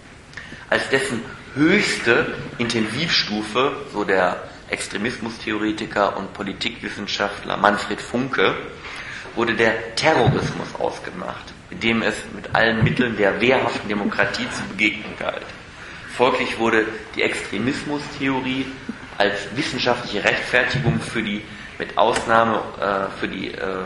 Als dessen höchste Intensivstufe, so der Extremismustheoretiker und Politikwissenschaftler Manfred Funke, wurde der Terrorismus ausgemacht, mit dem es mit allen Mitteln der wehrhaften Demokratie zu begegnen galt. Folglich wurde die Extremismustheorie als wissenschaftliche Rechtfertigung für die mit Ausnahme äh, für die äh,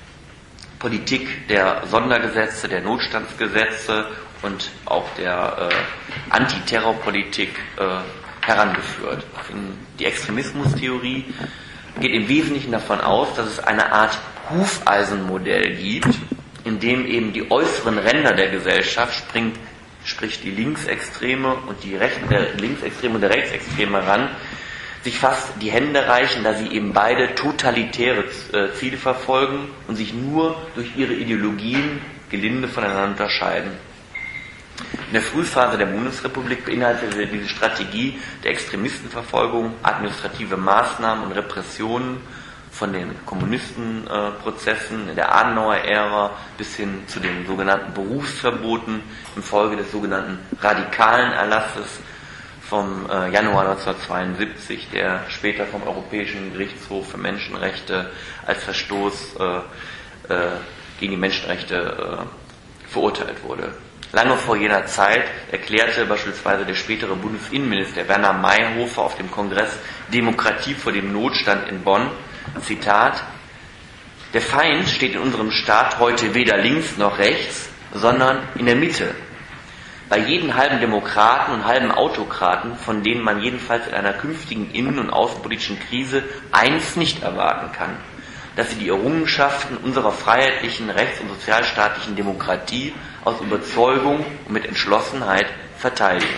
Politik der Sondergesetze, der Notstandsgesetze und auch der äh, Antiterrorpolitik äh, herangeführt. Die Extremismustheorie geht im Wesentlichen davon aus, dass es eine Art Hufeisenmodell gibt, in dem eben die äußeren Ränder der Gesellschaft, springt, sprich die Linksextreme und die Recht, der Linksextreme und der Rechtsextreme ran, sich fast die Hände reichen, da sie eben beide totalitäre äh, Ziele verfolgen und sich nur durch ihre Ideologien gelinde voneinander unterscheiden. In der Frühphase der Bundesrepublik beinhaltete diese Strategie der Extremistenverfolgung administrative Maßnahmen und Repressionen von den Kommunistenprozessen äh, in der Adenauer-Ära bis hin zu den sogenannten Berufsverboten infolge des sogenannten radikalen Erlasses vom äh, Januar neunzehnhundertzweiundsiebzig, der später vom Europäischen Gerichtshof für Menschenrechte als Verstoß äh, äh, gegen die Menschenrechte äh, verurteilt wurde. Lange vor jener Zeit erklärte beispielsweise der spätere Bundesinnenminister Werner Mayhofer auf dem Kongress Demokratie vor dem Notstand in Bonn, Zitat: Der Feind steht in unserem Staat heute weder links noch rechts, sondern in der Mitte. Bei jedem halben Demokraten und halben Autokraten, von denen man jedenfalls in einer künftigen innen- und außenpolitischen Krise eins nicht erwarten kann, dass sie die Errungenschaften unserer freiheitlichen, rechts- und sozialstaatlichen Demokratie aus Überzeugung und mit Entschlossenheit verteidigen.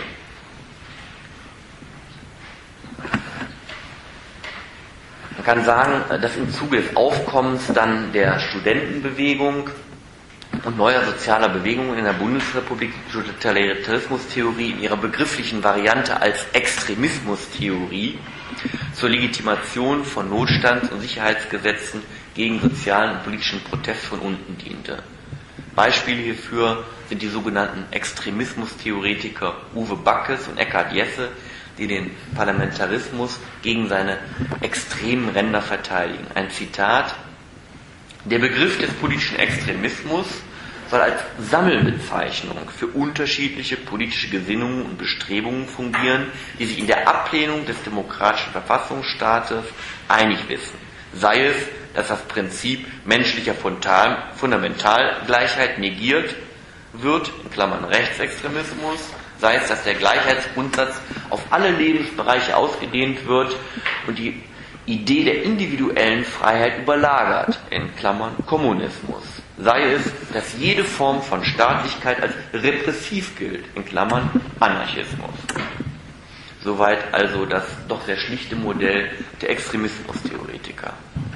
Man kann sagen, dass im Zuge des Aufkommens dann der Studentenbewegung und neuer sozialer Bewegungen in der Bundesrepublik die Totalitarismustheorie in ihrer begrifflichen Variante als Extremismustheorie zur Legitimation von Notstands- und Sicherheitsgesetzen gegen sozialen und politischen Protest von unten diente. Beispiele hierfür sind die sogenannten Extremismustheoretiker Uwe Backes und Eckhard Jesse, die den Parlamentarismus gegen seine extremen Ränder verteidigen. Ein Zitat: Der Begriff des politischen Extremismus soll als Sammelbezeichnung für unterschiedliche politische Gesinnungen und Bestrebungen fungieren, die sich in der Ablehnung des demokratischen Verfassungsstaates einig wissen. Sei es, dass das Prinzip menschlicher Fundamentalgleichheit negiert wird, in Klammern Rechtsextremismus, sei es, dass der Gleichheitsgrundsatz auf alle Lebensbereiche ausgedehnt wird und die Idee der individuellen Freiheit überlagert, in Klammern Kommunismus. Sei es, dass jede Form von Staatlichkeit als repressiv gilt, in Klammern Anarchismus. Soweit also das doch sehr schlichte Modell der Extremismustheoretiker.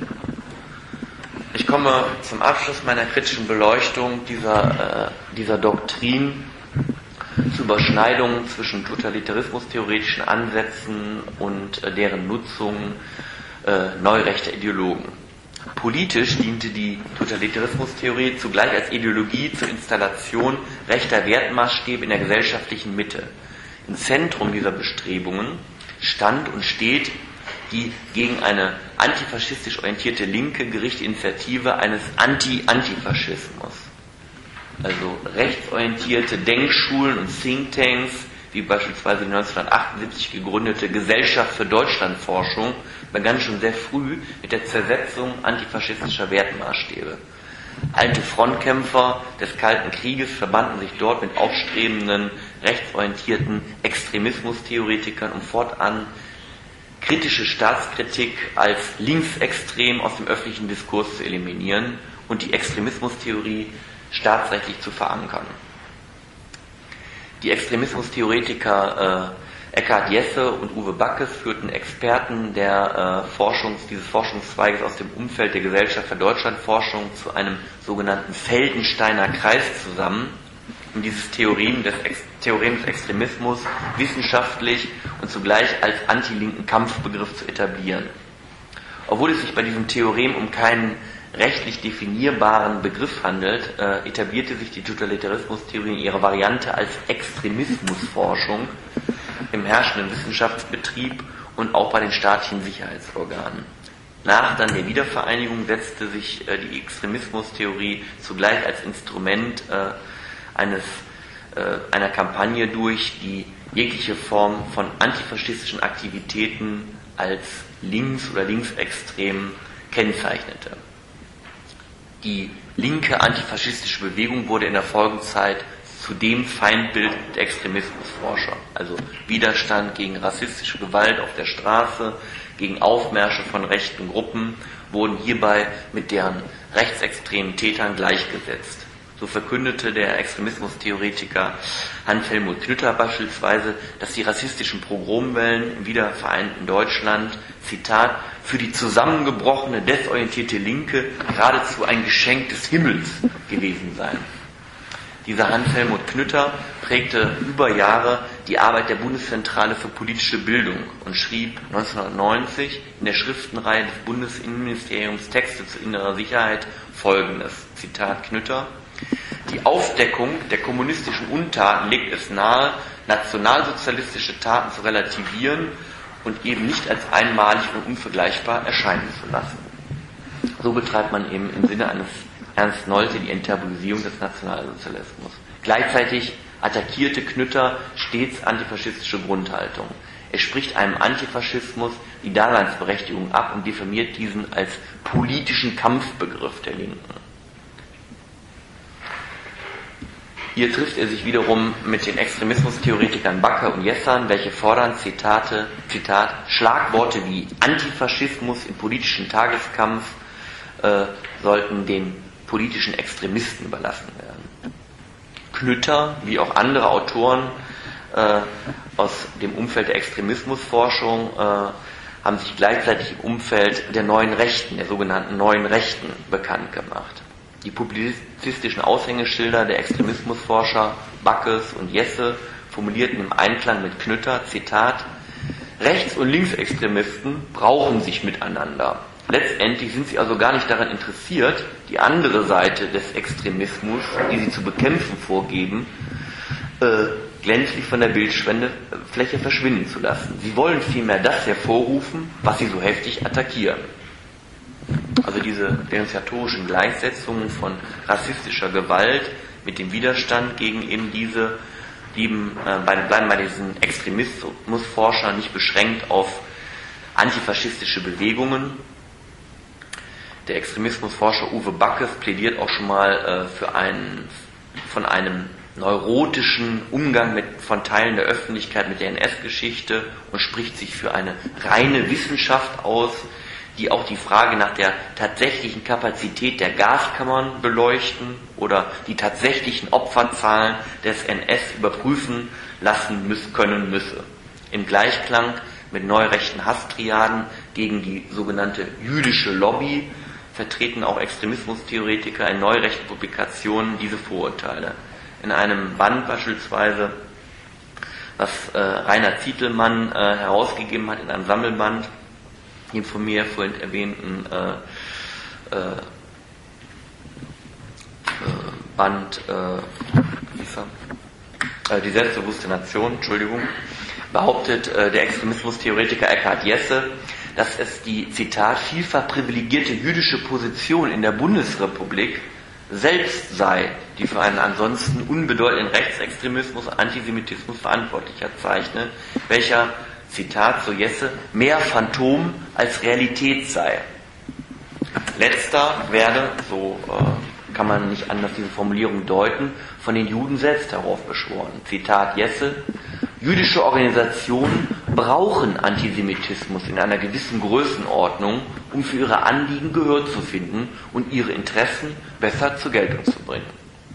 Ich komme zum Abschluss meiner kritischen Beleuchtung dieser, äh, dieser Doktrin zu Überschneidungen zwischen totalitarismustheoretischen Ansätzen und äh, deren Nutzung äh, neurechter Ideologen. Politisch diente die Totalitarismustheorie zugleich als Ideologie zur Installation rechter Wertmaßstäbe in der gesellschaftlichen Mitte. Im Zentrum dieser Bestrebungen stand und steht die gegen eine antifaschistisch orientierte Linke gerichtete Initiative eines Anti-Antifaschismus. Also rechtsorientierte Denkschulen und Thinktanks, wie beispielsweise die neunzehnhundertachtundsiebzig gegründete Gesellschaft für Deutschlandforschung, begann schon sehr früh mit der Zersetzung antifaschistischer Wertmaßstäbe. Alte Frontkämpfer des Kalten Krieges verbanden sich dort mit aufstrebenden, rechtsorientierten Extremismustheoretikern, um fortan kritische Staatskritik als linksextrem aus dem öffentlichen Diskurs zu eliminieren und die Extremismustheorie staatsrechtlich zu verankern. Die Extremismustheoretiker äh, Eckhard Jesse und Uwe Backes führten Experten der, äh, Forschungs-, dieses Forschungszweiges aus dem Umfeld der Gesellschaft für Deutschlandforschung zu einem sogenannten Feldensteiner Kreis zusammen, um dieses Theorem des, Ex- Theorem des Extremismus wissenschaftlich und zugleich als antilinken Kampfbegriff zu etablieren. Obwohl es sich bei diesem Theorem um keinen rechtlich definierbaren Begriff handelt, äh, etablierte sich die Totalitarismustheorie in ihrer Variante als Extremismusforschung im herrschenden Wissenschaftsbetrieb und auch bei den staatlichen Sicherheitsorganen. Nach dann der Wiedervereinigung setzte sich äh, die Extremismustheorie zugleich als Instrument äh, eines, äh, einer Kampagne durch, die jegliche Form von antifaschistischen Aktivitäten als links- oder linksextrem kennzeichnete. Die linke antifaschistische Bewegung wurde in der Folgezeit zu dem Feindbild der Extremismusforscher, also Widerstand gegen rassistische Gewalt auf der Straße, gegen Aufmärsche von rechten Gruppen, wurden hierbei mit deren rechtsextremen Tätern gleichgesetzt. So verkündete der Extremismustheoretiker Hans-Helmut Knütter beispielsweise, dass die rassistischen Pogromwellen im wiedervereinten Deutschland, Zitat, für die zusammengebrochene, desorientierte Linke geradezu ein Geschenk des Himmels gewesen seien. Dieser Hans-Helmut Knütter prägte über Jahre die Arbeit der Bundeszentrale für politische Bildung und schrieb neunzehnhundertneunzig in der Schriftenreihe des Bundesinnenministeriums Texte zu innerer Sicherheit folgendes, Zitat Knütter: Die Aufdeckung der kommunistischen Untaten legt es nahe, nationalsozialistische Taten zu relativieren und eben nicht als einmalig und unvergleichbar erscheinen zu lassen. So betreibt man eben im Sinne eines Ernst Nolte die Enttabuisierung des Nationalsozialismus. Gleichzeitig attackierte Knütter stets antifaschistische Grundhaltung. Er spricht einem Antifaschismus die Daseinsberechtigung ab und diffamiert diesen als politischen Kampfbegriff der Linken. Hier trifft er sich wiederum mit den Extremismustheoretikern Backe und Jessan, welche fordern, Zitate, Zitat, Schlagworte wie Antifaschismus im politischen Tageskampf äh, sollten den politischen Extremisten überlassen werden. Knütter, wie auch andere Autoren äh, aus dem Umfeld der Extremismusforschung, äh, haben sich gleichzeitig im Umfeld der neuen Rechten, der sogenannten neuen Rechten, bekannt gemacht. Die publizistischen Aushängeschilder der Extremismusforscher Backes und Jesse formulierten im Einklang mit Knütter, Zitat, Rechts- und Linksextremisten brauchen sich miteinander. Letztendlich sind sie also gar nicht daran interessiert, die andere Seite des Extremismus, die sie zu bekämpfen vorgeben, äh, glänzlich von der Bildfläche verschwinden zu lassen. Sie wollen vielmehr das hervorrufen, was sie so heftig attackieren. Also diese denunziatorischen Gleichsetzungen von rassistischer Gewalt mit dem Widerstand gegen eben diese, blieben, äh, bei, bleiben bei diesen Extremismusforschern nicht beschränkt auf antifaschistische Bewegungen. Der Extremismusforscher Uwe Backes plädiert auch schon mal äh, für einen, von einem neurotischen Umgang mit, von Teilen der Öffentlichkeit mit der N S-Geschichte und spricht sich für eine reine Wissenschaft aus, die auch die Frage nach der tatsächlichen Kapazität der Gaskammern beleuchten oder die tatsächlichen Opferzahlen des N S überprüfen lassen müssen, können müsse. Im Gleichklang mit neurechten Hasstriaden gegen die sogenannte jüdische Lobby vertreten auch Extremismustheoretiker in neurechten Publikationen diese Vorurteile. In einem Band beispielsweise, was äh, Rainer Zietelmann äh, herausgegeben hat, in einem Sammelband, den von mir vorhin erwähnten äh, äh, Band äh, wie ist er? Äh, Die selbstbewusste Nation, Entschuldigung, behauptet äh, der Extremismustheoretiker Eckhard Jesse, dass es die, Zitat, vielfach privilegierte jüdische Position in der Bundesrepublik selbst sei, die für einen ansonsten unbedeutenden Rechtsextremismus und Antisemitismus verantwortlicher zeichne, welcher, Zitat, so Jesse, mehr Phantom als Realität sei. Letzter werde, so äh, kann man nicht anders diese Formulierung deuten, von den Juden selbst heraufbeschworen. Zitat Jesse: Jüdische Organisationen brauchen Antisemitismus in einer gewissen Größenordnung, um für ihre Anliegen Gehör zu finden und ihre Interessen besser zur Geltung zu bringen.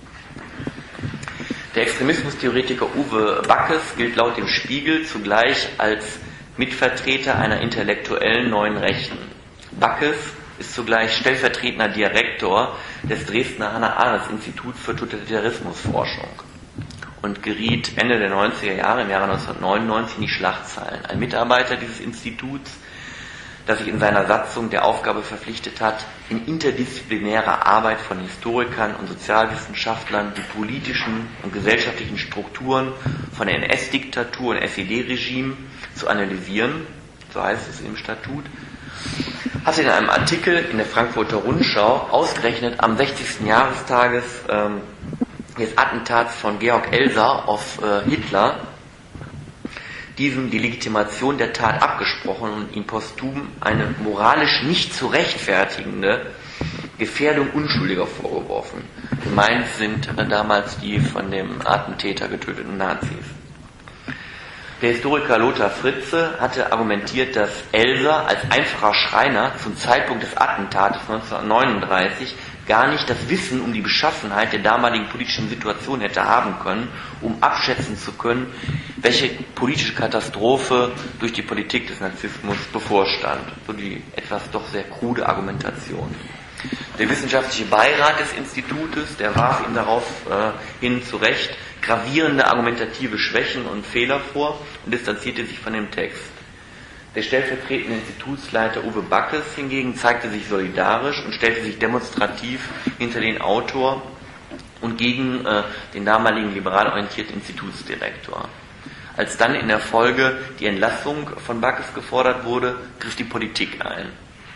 Der Extremismustheoretiker Uwe Backes gilt laut dem Spiegel zugleich als Mitvertreter einer intellektuellen neuen Rechten. Backes ist zugleich stellvertretender Direktor des Dresdner Hannah-Arendt-Instituts für Totalitarismusforschung und geriet Ende der neunziger Jahre, im Jahre neunzehnhundertneunundneunzig, in die Schlagzeilen. Ein Mitarbeiter dieses Instituts, das sich in seiner Satzung der Aufgabe verpflichtet hat, in interdisziplinärer Arbeit von Historikern und Sozialwissenschaftlern die politischen und gesellschaftlichen Strukturen von der N S-Diktatur und S E D-Regime zu analysieren, so heißt es im Statut, hatte in einem Artikel in der Frankfurter Rundschau ausgerechnet am sechzigsten Jahrestages ähm, des Attentats von Georg Elser auf äh, Hitler diesem die Legitimation der Tat abgesprochen und ihm posthum eine moralisch nicht zu rechtfertigende Gefährdung Unschuldiger vorgeworfen. Gemeint sind äh, damals die von dem Attentäter getöteten Nazis. Der Historiker Lothar Fritze hatte argumentiert, dass Elser als einfacher Schreiner zum Zeitpunkt des Attentates neunzehnhundertneununddreißig gar nicht das Wissen um die Beschaffenheit der damaligen politischen Situation hätte haben können, um abschätzen zu können, welche politische Katastrophe durch die Politik des Narzissmus bevorstand. So die etwas doch sehr krude Argumentation. Der wissenschaftliche Beirat des Institutes, der warf ihm darauf äh, hin zu Recht gravierende argumentative Schwächen und Fehler vor und distanzierte sich von dem Text. Der stellvertretende Institutsleiter Uwe Backes hingegen zeigte sich solidarisch und stellte sich demonstrativ hinter den Autor und gegen äh, den damaligen liberal orientierten Institutsdirektor. Als dann in der Folge die Entlassung von Backes gefordert wurde, griff die Politik ein.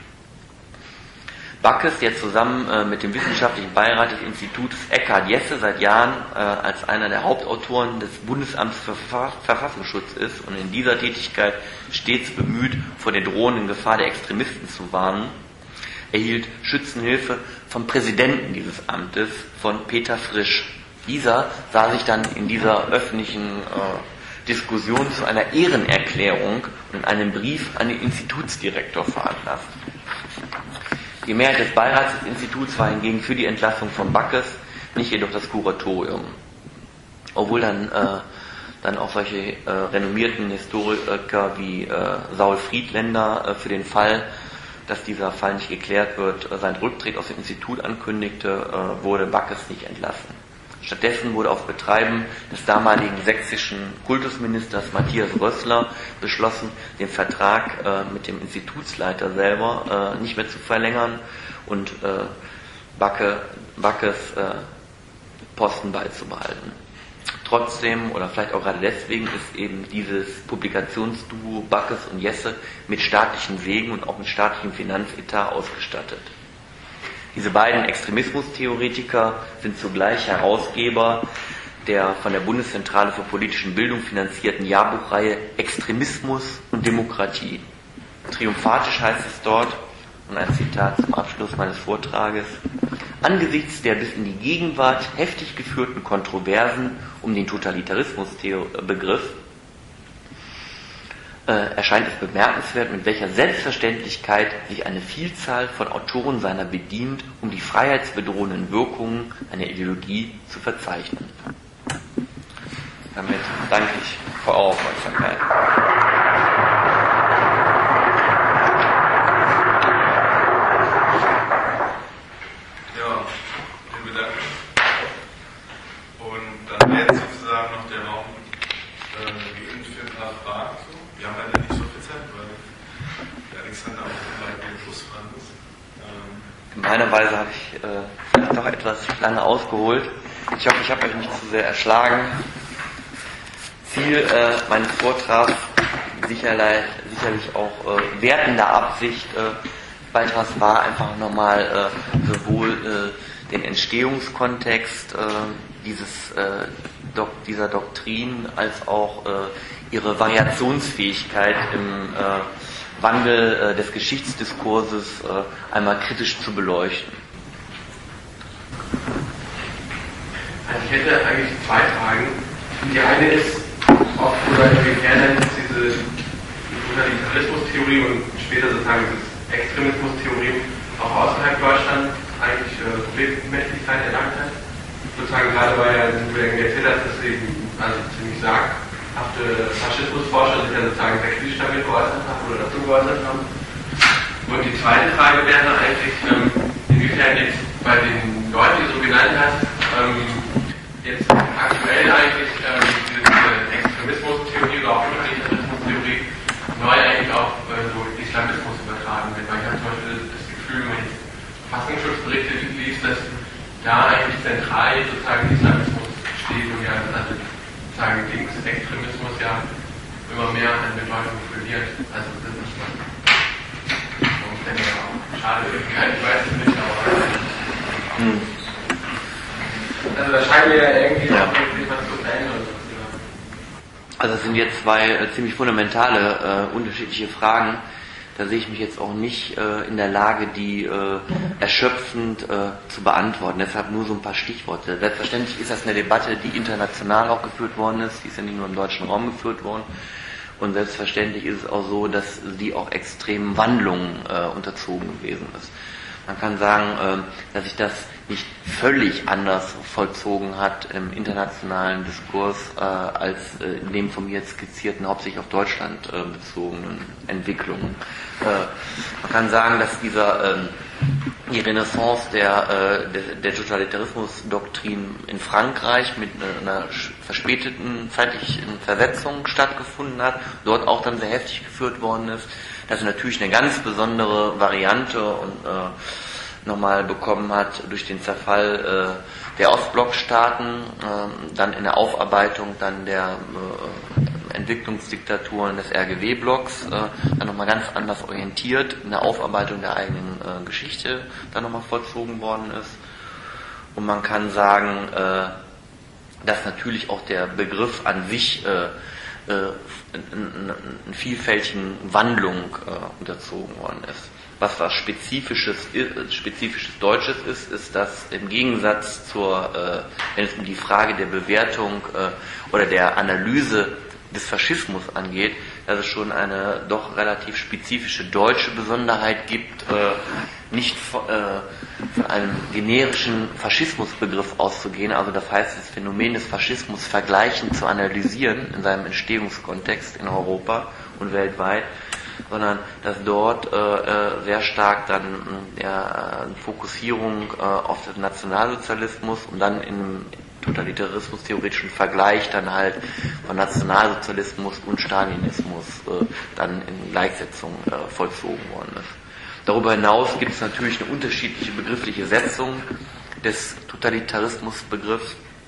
Backes, der zusammen äh, mit dem wissenschaftlichen Beirat des Instituts Eckhard Jesse seit Jahren äh, als einer der Hauptautoren des Bundesamts für Verfa- Verfassungsschutz ist und in dieser Tätigkeit stets bemüht, vor der drohenden Gefahr der Extremisten zu warnen, erhielt Schützenhilfe vom Präsidenten dieses Amtes, von Peter Frisch. Dieser sah sich dann in dieser öffentlichen äh, Diskussion zu einer Ehrenerklärung und in einem Brief an den Institutsdirektor veranlasst. Die Mehrheit des Beirats des Instituts war hingegen für die Entlassung von Backes, nicht jedoch das Kuratorium. Obwohl dann, äh, dann auch solche äh, renommierten Historiker wie äh, Saul Friedländer äh, für den Fall, dass dieser Fall nicht geklärt wird, äh, seinen Rücktritt aus dem Institut ankündigte, äh, wurde Backes nicht entlassen. Stattdessen wurde auf Betreiben des damaligen sächsischen Kultusministers Matthias Rössler beschlossen, den Vertrag äh, mit dem Institutsleiter selber äh, nicht mehr zu verlängern und äh, Backe, Backes äh, Posten beizubehalten. Trotzdem, oder vielleicht auch gerade deswegen, ist eben dieses Publikationsduo Backes und Jesse mit staatlichen Segen und auch mit staatlichem Finanzetat ausgestattet. Diese beiden Extremismustheoretiker sind zugleich Herausgeber der von der Bundeszentrale für politische Bildung finanzierten Jahrbuchreihe Extremismus und Demokratie. Triumphatisch heißt es dort, und ein Zitat zum Abschluss meines Vortrages: Angesichts der bis in die Gegenwart heftig geführten Kontroversen um den Totalitarismusbegriff äh, erscheint es bemerkenswert, mit welcher Selbstverständlichkeit sich eine Vielzahl von Autoren seiner bedient, um die freiheitsbedrohenden Wirkungen einer Ideologie zu verzeichnen. Damit danke ich für eure Aufmerksamkeit. Ja, vielen Dank. Und dann wäre jetzt sozusagen noch der Raum äh, geöffnet für ein paar Fragen. So. Wir haben leider nicht so viel Zeit, weil der Alexander auch gleich in den Schluss fahren muss. Ähm, Gemeinerweise habe ich äh, vielleicht doch etwas lange ausgeholt. Ich hoffe, ich habe euch nicht zu sehr erschlagen. Ziel äh, meines Vortrags, sicherlich, sicherlich auch äh, wertender Absicht, äh, Beitrags war einfach nochmal äh, sowohl äh, den Entstehungskontext äh, dieses, äh, Dok- dieser Doktrin als auch äh, ihre Variationsfähigkeit im äh, Wandel äh, des Geschichtsdiskurses äh, einmal kritisch zu beleuchten. Also ich hätte eigentlich zwei Fragen. Die eine ist, ob oder inwiefern diese Totalitarismustheorie und später sozusagen diese Extremismustheorie auch außerhalb Deutschlands eigentlich äh, Problemmäßigkeit erlangt hat. Sozusagen gerade weil er erzählt hat, dass eben also ziemlich saghafte Faschismusforscher sich ja sozusagen sehr kritisch damit geäußert haben oder dazu geäußert haben. Und die zweite Frage wäre eigentlich, ähm, inwiefern jetzt bei den Leuten, die du so genannt hast, ähm, jetzt aktuell eigentlich ähm, diese, diese Extremismustheorie oder auch Totalitarismustheorie neu eigentlich auch äh, so Islamismus übertragen wird. Weil ich habe zum Beispiel das, das Gefühl, wenn ich Verfassungsschutzberichte liest, dass da eigentlich zentral sozusagen Islamismus steht und ja also sozusagen Linksextremismus ja immer mehr an Bedeutung verliert. Also das ist was. Schade, ich weiß es nicht, aber hm. Also da scheint mir ja irgendwie ja. auch wirklich was zu verändern. Also das sind jetzt zwei äh, ziemlich fundamentale, äh, unterschiedliche Fragen. Da sehe ich mich jetzt auch nicht äh, in der Lage, die äh, erschöpfend äh, zu beantworten. Deshalb nur so ein paar Stichworte. Selbstverständlich ist das eine Debatte, die international auch geführt worden ist. Die ist ja nicht nur im deutschen Raum geführt worden. Und selbstverständlich ist es auch so, dass sie auch extremen Wandlungen äh, unterzogen gewesen ist. Man kann sagen, äh, dass sich das nicht völlig anders vollzogen hat im internationalen Diskurs äh, als äh, in dem von mir jetzt skizzierten, hauptsächlich auf Deutschland äh, bezogenen Entwicklungen. Äh, man kann sagen, dass dieser, äh, die Renaissance der, äh, der, der Totalitarismusdoktrin in Frankreich mit einer verspäteten zeitlichen Versetzung stattgefunden hat, dort auch dann sehr heftig geführt worden ist, dass er natürlich eine ganz besondere Variante und äh, nochmal bekommen hat durch den Zerfall äh, der Ostblockstaaten, äh, dann in der Aufarbeitung dann der äh, Entwicklungsdiktaturen des R G W-Blocks, äh, dann nochmal ganz anders orientiert, in der Aufarbeitung der eigenen äh, Geschichte dann nochmal vollzogen worden ist. Und man kann sagen, äh, dass natürlich auch der Begriff an sich äh, äh, in, in vielfältigen Wandlungen äh, unterzogen worden ist. Was was Spezifisches, Spezifisches Deutsches ist, ist, dass im Gegensatz zur, äh, wenn es um die Frage der Bewertung äh, oder der Analyse des Faschismus angeht, dass es schon eine doch relativ spezifische deutsche Besonderheit gibt, äh, nicht von, äh, von einem generischen Faschismusbegriff auszugehen, also das heißt, das Phänomen des Faschismus vergleichend zu analysieren in seinem Entstehungskontext in Europa und weltweit, sondern dass dort äh, sehr stark dann der äh, Fokussierung äh, auf den Nationalsozialismus und dann in einem totalitarismus-theoretischen Vergleich dann halt von Nationalsozialismus und Stalinismus äh, dann in Gleichsetzung äh, vollzogen worden ist. Darüber hinaus gibt es natürlich eine unterschiedliche begriffliche Setzung des Totalitarismusbegriffs.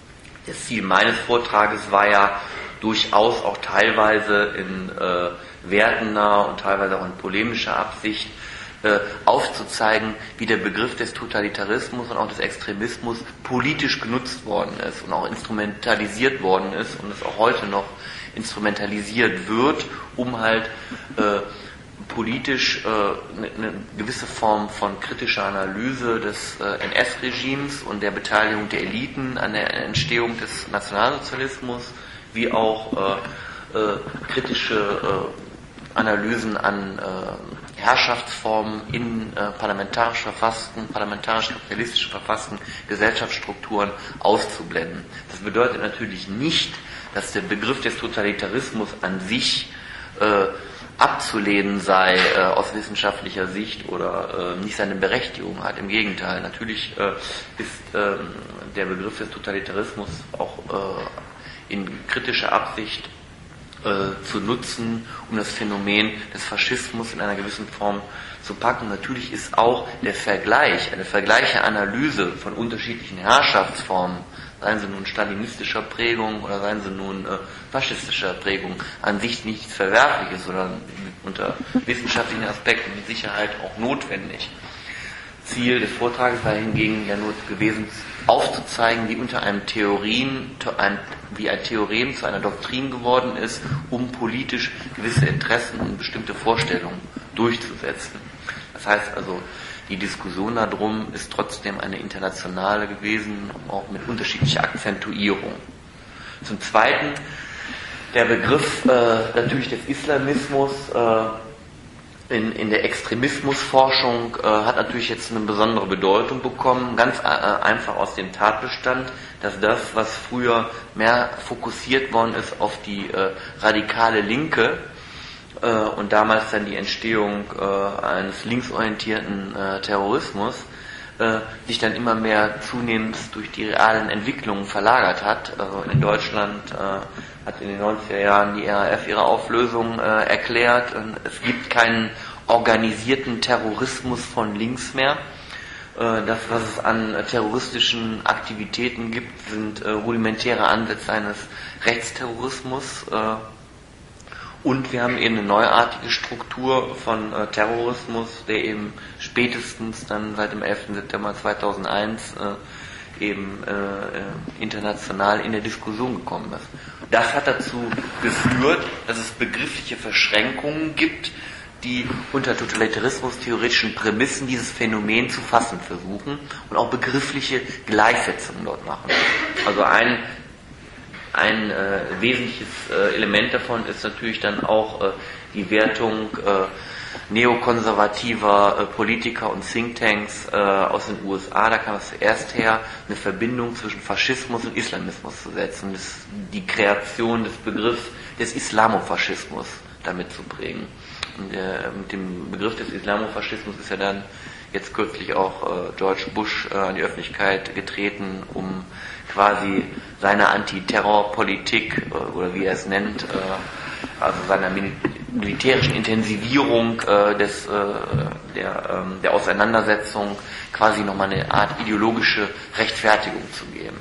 Das Ziel meines Vortrages war ja durchaus auch teilweise in äh, wertender und teilweise auch in polemischer Absicht äh, aufzuzeigen, wie der Begriff des Totalitarismus und auch des Extremismus politisch genutzt worden ist und auch instrumentalisiert worden ist und es auch heute noch instrumentalisiert wird, um halt äh, politisch eine äh, ne gewisse Form von kritischer Analyse des äh, N S-Regimes und der Beteiligung der Eliten an der Entstehung des Nationalsozialismus, wie auch äh, äh, kritische äh, Analysen an äh, Herrschaftsformen in äh, parlamentarisch verfassten, parlamentarisch-kapitalistisch verfassten Gesellschaftsstrukturen auszublenden. Das bedeutet natürlich nicht, dass der Begriff des Totalitarismus an sich äh, abzulehnen sei äh, aus wissenschaftlicher Sicht oder äh, nicht seine Berechtigung hat. Im Gegenteil, natürlich äh, ist äh, der Begriff des Totalitarismus auch äh, in kritischer Absicht äh, zu nutzen, um das Phänomen des Faschismus in einer gewissen Form zu packen. Natürlich ist auch der Vergleich, eine vergleiche Analyse von unterschiedlichen Herrschaftsformen, seien sie nun stalinistischer Prägung oder seien sie nun äh, faschistischer Prägung, an sich nichts Verwerfliches, sondern unter wissenschaftlichen Aspekten mit Sicherheit auch notwendig. Ziel des Vortrages war hingegen ja nur gewesen, aufzuzeigen, wie unter einem Theorien, ein, wie ein Theorem zu einer Doktrin geworden ist, um politisch gewisse Interessen und bestimmte Vorstellungen durchzusetzen. Das heißt also, die Diskussion darum ist trotzdem eine internationale gewesen, auch mit unterschiedlicher Akzentuierung. Zum Zweiten, der Begriff äh, natürlich des Islamismus äh, in, in der Extremismusforschung äh, hat natürlich jetzt eine besondere Bedeutung bekommen, ganz äh, einfach aus dem Tatbestand, dass das, was früher mehr fokussiert worden ist auf die äh, radikale Linke, und damals dann die Entstehung äh, eines linksorientierten äh, Terrorismus äh, sich dann immer mehr zunehmend durch die realen Entwicklungen verlagert hat. Also in Deutschland äh, hat in den neunziger Jahren die R A F ihre Auflösung äh, erklärt. Und es gibt keinen organisierten Terrorismus von links mehr. Äh, das, was es an äh, terroristischen Aktivitäten gibt, sind äh, rudimentäre Ansätze eines Rechtsterrorismus. Äh, Und wir haben eben eine neuartige Struktur von äh, Terrorismus, der eben spätestens dann seit dem elften September zweitausendeins äh, eben äh, international in der Diskussion gekommen ist. Das hat dazu geführt, dass es begriffliche Verschränkungen gibt, die unter totalitarismus-theoretischen Prämissen dieses Phänomen zu fassen versuchen und auch begriffliche Gleichsetzungen dort machen. Also ein Ein äh, wesentliches äh, Element davon ist natürlich dann auch äh, die Wertung äh, neokonservativer äh, Politiker und Thinktanks äh, aus den U S A. Da kam es zuerst her, eine Verbindung zwischen Faschismus und Islamismus zu setzen, das, die Kreation des Begriffs des Islamofaschismus damit zu prägen. Und äh, mit dem Begriff des Islamofaschismus ist ja dann jetzt kürzlich auch äh, George Bush äh, an die Öffentlichkeit getreten, um quasi seine Antiterrorpolitik äh, oder wie er es nennt, äh, also seiner mil- militärischen Intensivierung äh, des, äh, der, ähm, der Auseinandersetzung quasi nochmal eine Art ideologische Rechtfertigung zu geben.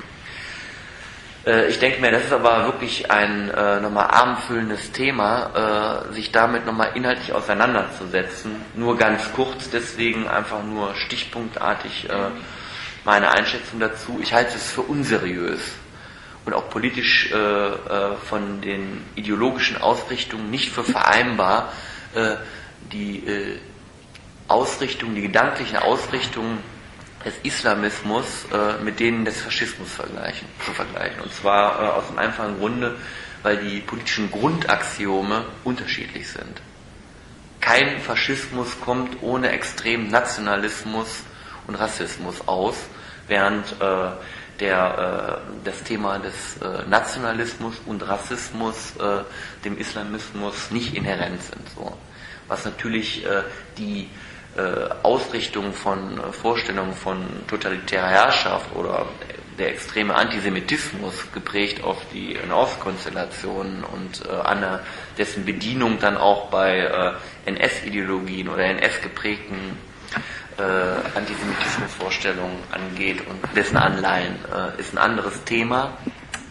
Äh, ich denke mir, das ist aber wirklich ein äh, nochmal abendfüllendes Thema, äh, sich damit nochmal inhaltlich auseinanderzusetzen. Nur ganz kurz, deswegen einfach nur stichpunktartig äh, meine Einschätzung dazu. Ich halte es für unseriös und auch politisch äh, äh, von den ideologischen Ausrichtungen nicht für vereinbar, äh, die äh, Ausrichtung, die gedanklichen Ausrichtungen des Islamismus äh, mit denen des Faschismus vergleichen, zu vergleichen. Und zwar äh, aus dem einfachen Grunde, weil die politischen Grundaxiome unterschiedlich sind. Kein Faschismus kommt ohne extremen Nationalismus und Rassismus aus, während äh, der, äh, das Thema des äh, Nationalismus und Rassismus äh, dem Islamismus nicht inhärent sind. So. Was natürlich äh, die äh, Ausrichtung von äh, Vorstellungen von totalitärer Herrschaft oder der extreme Antisemitismus geprägt auf die Nahostkonstellationen und äh, an dessen Bedienung dann auch bei äh, N S-Ideologien oder N S-geprägten äh, Antisemitismusvorstellungen angeht und dessen Anleihen, äh, ist ein anderes Thema.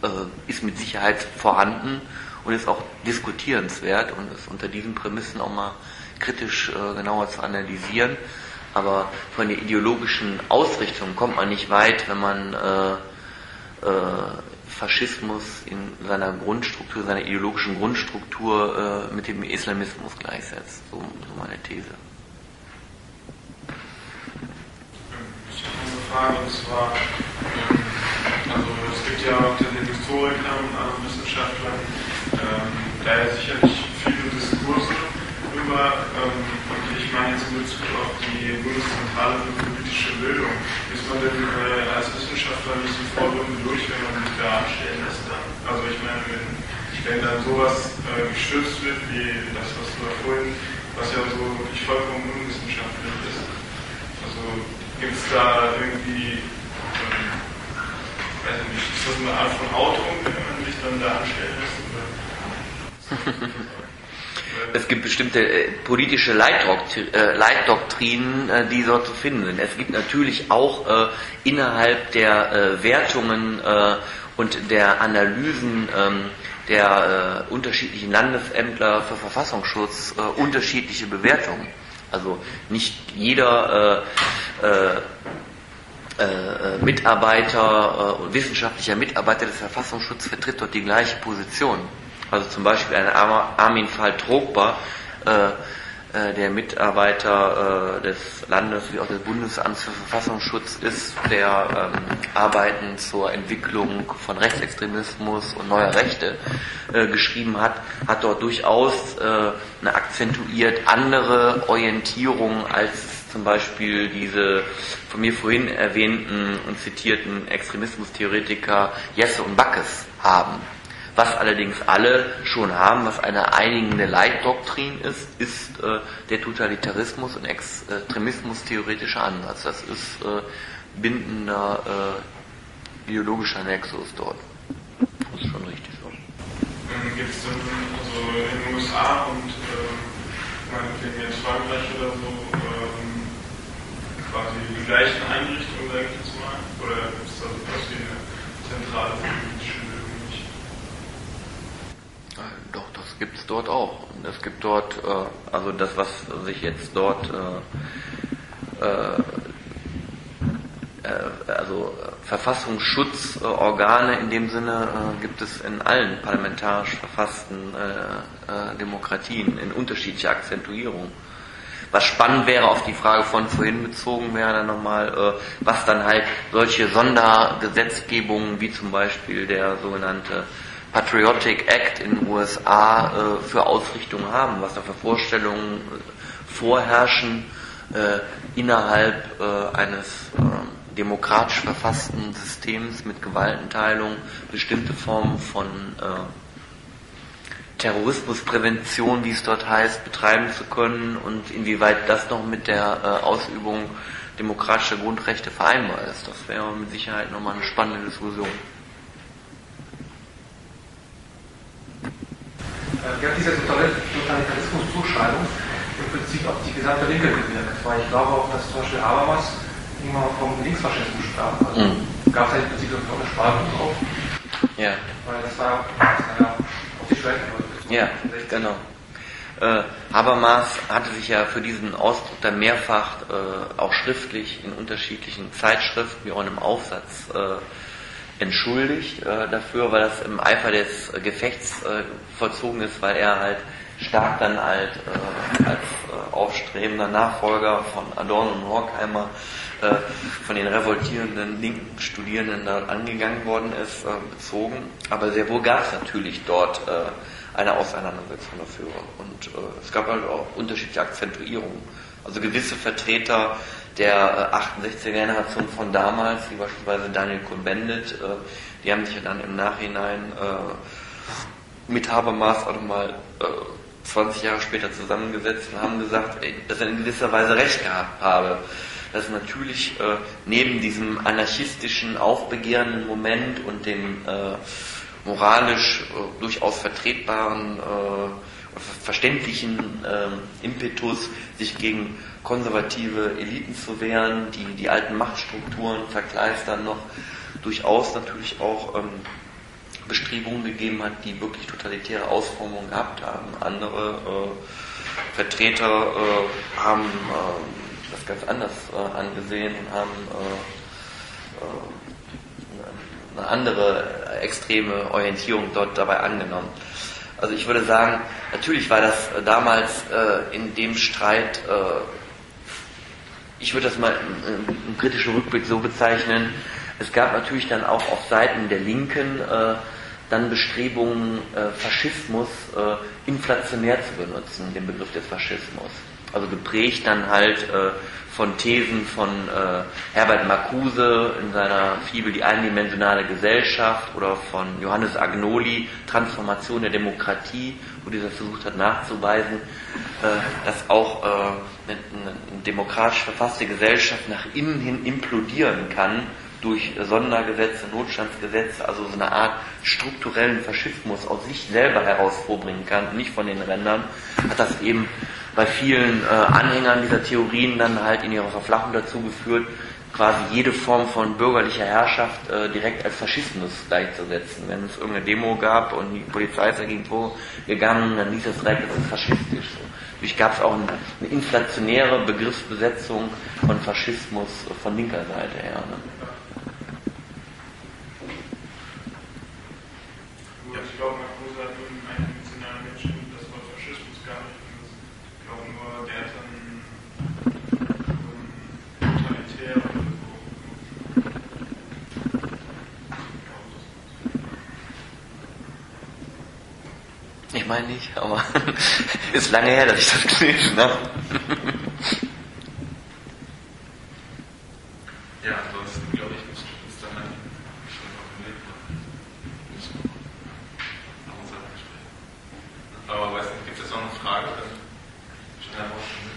äh, ist mit Sicherheit vorhanden und ist auch diskutierenswert und ist unter diesen Prämissen auch mal kritisch äh, genauer zu analysieren. Aber von der ideologischen Ausrichtung kommt man nicht weit, wenn man äh, äh, Faschismus in seiner Grundstruktur, seiner ideologischen Grundstruktur äh, mit dem Islamismus gleichsetzt. So, so meine These. Ich habe eine Frage, und zwar, also es gibt ja unter den Historikern und anderen Wissenschaftlern ähm, da ja sicherlich viele Diskurse über, ähm, und ich meine jetzt in Bezug auf die Bundeszentrale für politische Bildung, ist man denn äh, als Wissenschaftler nicht sofort irgendwie durch, wenn man sich da anstellen lässt dann? Also ich meine, wenn, wenn dann sowas äh, gestützt wird, wie das, was du da vorhin, was ja so wirklich vollkommen unwissenschaftlich ist. Also gibt es da irgendwie, ähm, weiß ich nicht, ist das eine Art von Outung, wenn man sich dann da anstellen lässt? Oder? Es gibt bestimmte äh, politische Leitdoktri- äh, Leitdoktrinen, äh, die dort zu finden sind. Es gibt natürlich auch äh, innerhalb der äh, Wertungen äh, und der Analysen ähm, der äh, unterschiedlichen Landesämtler für Verfassungsschutz äh, unterschiedliche Bewertungen. Also nicht jeder äh, äh, äh, Mitarbeiter, äh, wissenschaftlicher Mitarbeiter des Verfassungsschutzes vertritt dort die gleiche Position. Also zum Beispiel ein Armin Fall-Trogba, äh, äh, der Mitarbeiter äh, des Landes wie auch des Bundesamts für Verfassungsschutz ist, der ähm, Arbeiten zur Entwicklung von Rechtsextremismus und neuer Rechte äh, geschrieben hat, hat dort durchaus äh, eine akzentuiert andere Orientierung als zum Beispiel diese von mir vorhin erwähnten und zitierten Extremismustheoretiker Jesse und Backes haben. Was allerdings alle schon haben, was eine einigende Leitdoktrin ist, ist äh, der Totalitarismus und Extremismus-theoretische Ansatz. Das ist äh, bindender äh, ideologischer Nexus dort. Das ist schon richtig so. Gibt es denn also in den U S A und äh, meinetwegen jetzt Frankreich oder so ähm, quasi die gleichen Einrichtungen, sage ich jetzt mal? Oder gibt es da sowas wie eine zentrale politische Bildung nicht? Doch, das gibt es dort auch. Und es gibt dort, äh, also das, was sich jetzt dort, äh, äh, äh, also Verfassungsschutzorgane in dem Sinne äh, gibt es in allen parlamentarisch verfassten äh, äh, Demokratien in unterschiedlicher Akzentuierung. Was spannend wäre, auf die Frage von vorhin bezogen wäre dann nochmal, äh, was dann halt solche Sondergesetzgebungen wie zum Beispiel der sogenannte Patriotic Act in den U S A äh, für Ausrichtungen haben, was da für Vorstellungen äh, vorherrschen äh, innerhalb äh, eines äh, demokratisch verfassten Systems mit Gewaltenteilung, bestimmte Formen von äh, Terrorismusprävention, wie es dort heißt, betreiben zu können und inwieweit das noch mit der äh, Ausübung demokratischer Grundrechte vereinbar ist. Das wäre mit Sicherheit nochmal eine spannende Diskussion. Wir haben diese Totalitarismus-Zuschreibung im Prinzip auf die gesamte Linke gewirkt, weil ich glaube auch, dass zum Beispiel Habermas irgendwann vom Linksfaschismus sprach. Also mhm. gab es ja im Prinzip so eine Spaltung drauf. Ja. Weil das war, das war ja auf die Schwellenleute. Ja, genau. Äh, Habermas hatte sich ja für diesen Ausdruck dann mehrfach äh, auch schriftlich in unterschiedlichen Zeitschriften wie auch in einem Aufsatz äh, entschuldigt äh, dafür, weil das im Eifer des äh, Gefechts äh, vollzogen ist, weil er halt stark dann halt äh, als äh, aufstrebender Nachfolger von Adorno und Horkheimer äh, von den revoltierenden linken Studierenden dort angegangen worden ist, äh, bezogen. Aber sehr wohl gab es natürlich dort äh, eine Auseinandersetzung dafür. Und äh, es gab halt auch unterschiedliche Akzentuierungen. Also gewisse Vertreter der achtundsechziger Generation von damals, wie beispielsweise Daniel Cohn-Bendit, äh, die haben sich ja dann im Nachhinein äh, mit Habermas auch nochmal äh, zwanzig Jahre später zusammengesetzt und haben gesagt, ey, dass er in gewisser Weise recht gehabt habe. Dass natürlich äh, neben diesem anarchistischen, aufbegehrenden Moment und dem äh, moralisch äh, durchaus vertretbaren, äh, verständlichen äh, Impetus, sich gegen konservative Eliten zu wehren, die die alten Machtstrukturen verkleistern, noch durchaus natürlich auch ähm, Bestrebungen gegeben hat, die wirklich totalitäre Ausformungen gehabt haben. Andere äh, Vertreter äh, haben äh, das ganz anders äh, angesehen und haben äh, äh, eine andere extreme Orientierung dort dabei angenommen. Also ich würde sagen, natürlich war das damals äh, in dem Streit, äh, ich würde das mal im, im kritischen Rückblick so bezeichnen, es gab natürlich dann auch auf Seiten der Linken äh, dann Bestrebungen, äh, Faschismus äh, inflationär zu benutzen, den Begriff des Faschismus. Also geprägt dann halt äh, von Thesen von äh, Herbert Marcuse in seiner Fibel Die eindimensionale Gesellschaft oder von Johannes Agnoli, Transformation der Demokratie, wo dieser versucht hat nachzuweisen, äh, dass auch äh, eine, eine demokratisch verfasste Gesellschaft nach innen hin implodieren kann durch Sondergesetze, Notstandsgesetze, also so eine Art strukturellen Faschismus aus sich selber heraus vorbringen kann, nicht von den Rändern, hat das eben bei vielen äh, Anhängern dieser Theorien dann halt in ihrer Verflachung dazu geführt, quasi jede Form von bürgerlicher Herrschaft äh, direkt als Faschismus gleichzusetzen. Wenn es irgendeine Demo gab und die Polizei ist dagegen vorgegangen, dann hieß es direkt, das ist faschistisch. So. Dadurch gab es auch eine, eine inflationäre Begriffsbesetzung von Faschismus von linker Seite her. Ne? Ich glaube, Marcuse hat nur einen eindimensionalen Menschen das Wort Faschismus gar nicht benutzt. Ich glaube nur, der hat dann so ein totalitär Ich meine nicht, aber ist lange her, dass ich das gelesen habe. Ja, ansonsten glaube ich, müsste uns dann halt schon auf den Weg machen. Aber weiß nicht, gibt es jetzt noch eine Frage? Schnell rausfinden.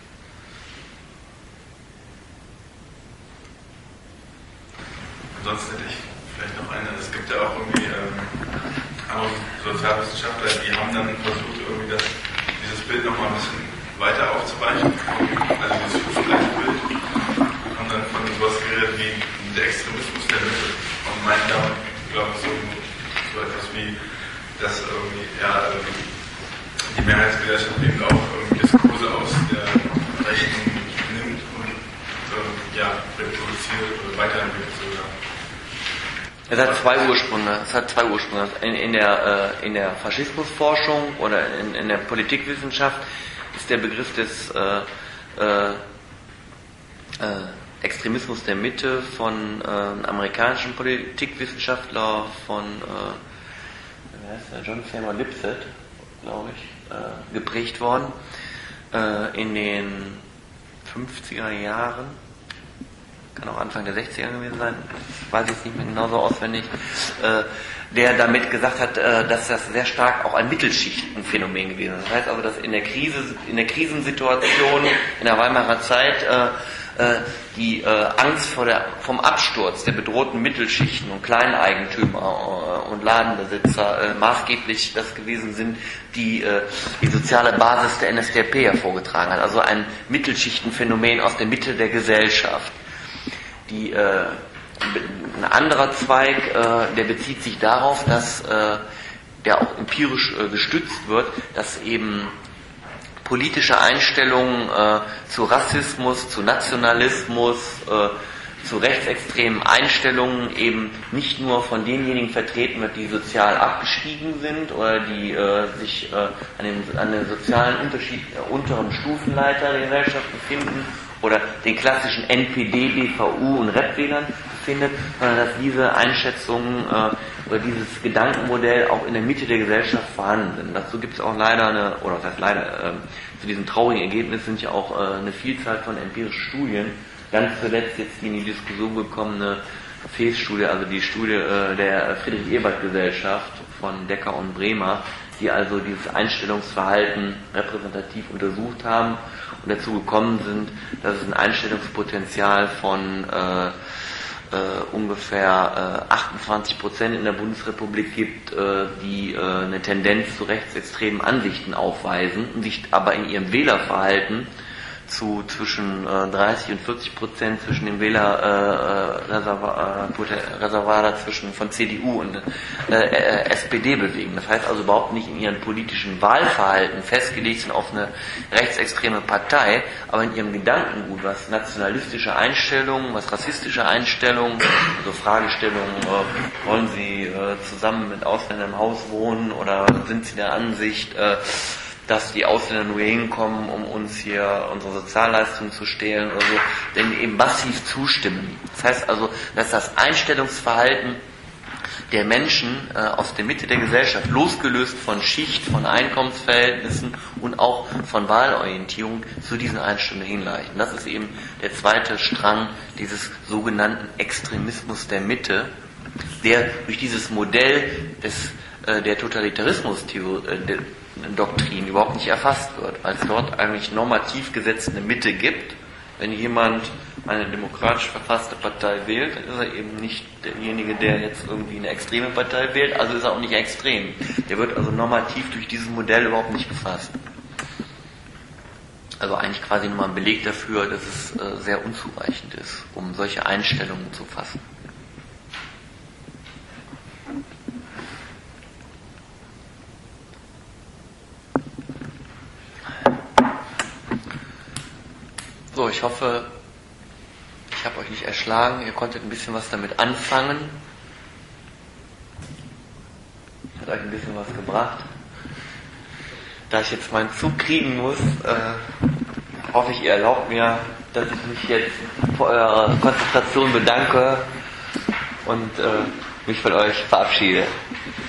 Ansonsten hätte ich vielleicht noch eine. Es gibt ja auch irgendwie ähm, andere Sozialwissenschaftler, die haben dann versucht, irgendwie das, dieses Bild nochmal ein bisschen weiter aufzuweichen. Also dieses fünfgleiche Bild. Haben dann von sowas geredet wie der Extremismus der Mitte. Und meinen damit, glaube ich, so, so etwas wie, dass irgendwie, ja, die Mehrheitsgesellschaft eben auch irgendwie Diskurse aus der Rechten nimmt und äh, ja, reproduziert oder weiterentwickelt sogar. Es hat zwei Ursprünge. Es hat zwei Ursprünge. In, in der äh, in der Faschismusforschung oder in, in der Politikwissenschaft ist der Begriff des äh, äh, äh, Extremismus der Mitte von äh, einem amerikanischen Politikwissenschaftler von äh, wie heißt der? John Seymour Lipset, glaube ich, äh, geprägt worden äh, in den fünfziger Jahren. Kann auch Anfang der sechziger gewesen sein, weiß ich jetzt nicht mehr genauso auswendig, äh, der damit gesagt hat, äh, dass das sehr stark auch ein Mittelschichtenphänomen gewesen ist. Das heißt also, dass in der Krise, in der Krisensituation in der Weimarer Zeit äh, äh, die äh, Angst vor der, vom Absturz der bedrohten Mittelschichten und Kleineigentümer äh, und Ladenbesitzer äh, maßgeblich das gewesen sind, die äh, die soziale Basis der N S D A P hervorgetragen hat. Also ein Mittelschichtenphänomen aus der Mitte der Gesellschaft. Die, äh, ein anderer Zweig, äh, der bezieht sich darauf, dass äh, der auch empirisch äh, gestützt wird, dass eben politische Einstellungen äh, zu Rassismus, zu Nationalismus, äh, zu rechtsextremen Einstellungen eben nicht nur von denjenigen vertreten wird, die sozial abgestiegen sind oder die äh, sich äh, an, dem, an den sozialen Unterschied, äh, unteren Stufenleiter der Gesellschaft befinden, oder den klassischen N P D, B V U und Rap-Wählern befindet, sondern dass diese Einschätzungen äh, oder dieses Gedankenmodell auch in der Mitte der Gesellschaft vorhanden sind. Dazu gibt es auch leider eine, oder was heißt leider, äh, zu diesem traurigen Ergebnis sind ja auch äh, eine Vielzahl von empirischen Studien. Ganz zuletzt jetzt die in die Diskussion gekommene F E S-Studie, also die Studie äh, der Friedrich-Ebert-Gesellschaft von Decker und Bremer, die also dieses Einstellungsverhalten repräsentativ untersucht haben und dazu gekommen sind, dass es ein Einstellungspotenzial von äh, äh, ungefähr äh, achtundzwanzig Prozent in der Bundesrepublik gibt, äh, die äh, eine Tendenz zu rechtsextremen Ansichten aufweisen und sich aber in ihrem Wählerverhalten zu zwischen äh, dreißig und vierzig Prozent zwischen dem Wählerreservoir äh, dazwischen von C D U und äh, äh, S P D bewegen. Das heißt also überhaupt nicht in ihrem politischen Wahlverhalten festgelegt sind auf eine rechtsextreme Partei, aber in ihrem Gedankengut, was nationalistische Einstellungen, was rassistische Einstellungen, also Fragestellungen, äh, wollen Sie äh, zusammen mit Ausländern im Haus wohnen oder sind Sie der Ansicht, äh, dass die Ausländer nur hinkommen, um uns hier unsere Sozialleistungen zu stehlen oder so, denn eben massiv zustimmen. Das heißt also, dass das Einstellungsverhalten der Menschen äh, aus der Mitte der Gesellschaft, losgelöst von Schicht, von Einkommensverhältnissen und auch von Wahlorientierung, zu diesen Einstellungen hinleiten. Das ist eben der zweite Strang dieses sogenannten Extremismus der Mitte, der durch dieses Modell des, äh, der Totalitarismus-Theorie, äh, Doktrin überhaupt nicht erfasst wird, weil es dort eigentlich normativ gesetzt eine Mitte gibt. Wenn jemand eine demokratisch verfasste Partei wählt, dann ist er eben nicht derjenige, der jetzt irgendwie eine extreme Partei wählt, also ist er auch nicht extrem. Der wird also normativ durch dieses Modell überhaupt nicht gefasst. Also eigentlich quasi nochmal ein Beleg dafür, dass es äh, sehr unzureichend ist, um solche Einstellungen zu fassen. So, ich hoffe, ich habe euch nicht erschlagen, ihr konntet ein bisschen was damit anfangen. Hat euch ein bisschen was gebracht. Da ich jetzt meinen Zug kriegen muss, äh, hoffe ich, ihr erlaubt mir, dass ich mich jetzt für eure Konzentration bedanke und äh, mich von euch verabschiede.